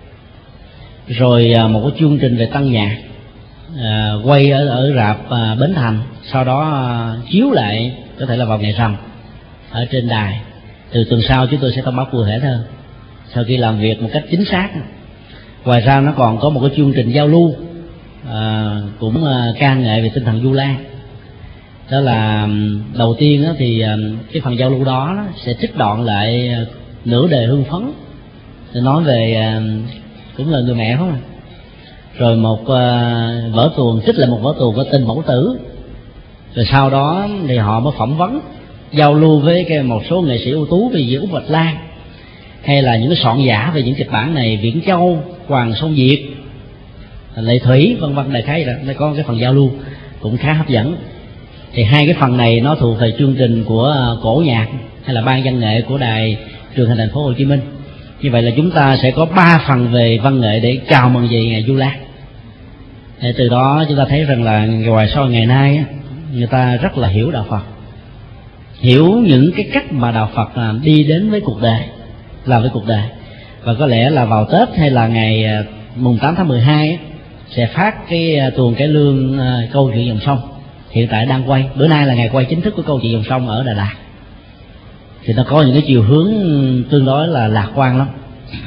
rồi một cái chương trình về tăng nhạc à, quay ở ở rạp à, Bến Thành, sau đó à, chiếu lại có thể là vào ngày rằm ở trên đài. Từ tuần sau chúng tôi sẽ thông báo cụ thể hơn sau khi làm việc một cách chính xác. Ngoài ra nó còn có một cái chương trình giao lưu à, cũng à, ca nghệ về tinh thần Du Lan. Đó là đầu tiên thì cái phần giao lưu đó sẽ trích đoạn lại nửa đề hương phấn để nói về cũng là người mẹ, phải không? Rồi một vở tuồng, trích lại một vở tuồng có tên Mẫu Tử. Rồi sau đó thì họ mới phỏng vấn giao lưu với cái một số nghệ sĩ ưu tú về diễn Úc Bạch Lan, hay là những cái soạn giả về những kịch bản này, Viễn Châu, Hoàng Sông Việt, Lệ Thủy, vân vân. Đại khái là nó có cái phần giao lưu cũng khá hấp dẫn. Thì hai cái phần này nó thuộc về chương trình của cổ nhạc hay là ban văn nghệ của Đài Truyền hình Thành phố Hồ Chí Minh. Như vậy là chúng ta sẽ có ba phần về văn nghệ để chào mừng về ngày Du Lan. Để từ đó chúng ta thấy rằng là ngoài sau ngày nay người ta rất là hiểu đạo Phật, hiểu những cái cách mà đạo Phật đi đến với cuộc đời, làm với cuộc đời. Và có lẽ là vào Tết hay là ngày mùng tám tháng mười hai sẽ phát cái tuồng cải lương câu chuyện dòng sông. Hiện tại đang quay, bữa nay là ngày quay chính thức của câu chuyện dòng sông ở Đà Lạt. Thì nó có những cái chiều hướng tương đối là lạc quan lắm.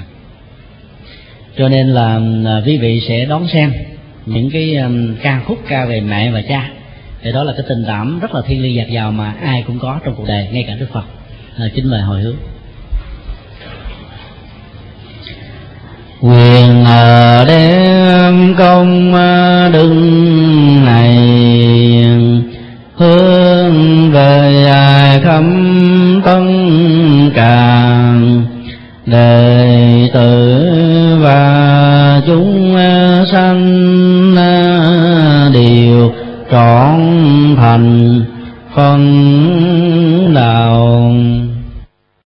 Cho nên là quý vị sẽ đón xem những cái ca khúc ca về mẹ và cha. Thì đó là cái tình cảm rất là thiêng liêng dạt dào mà ai cũng có trong cuộc đời, ngay cả Đức Phật. À, kính mời hồi hướng. Quyền ở đêm công đứng này, hướng về ai khắp tất cả đệ tử và chúng sanh đều trọn thành phần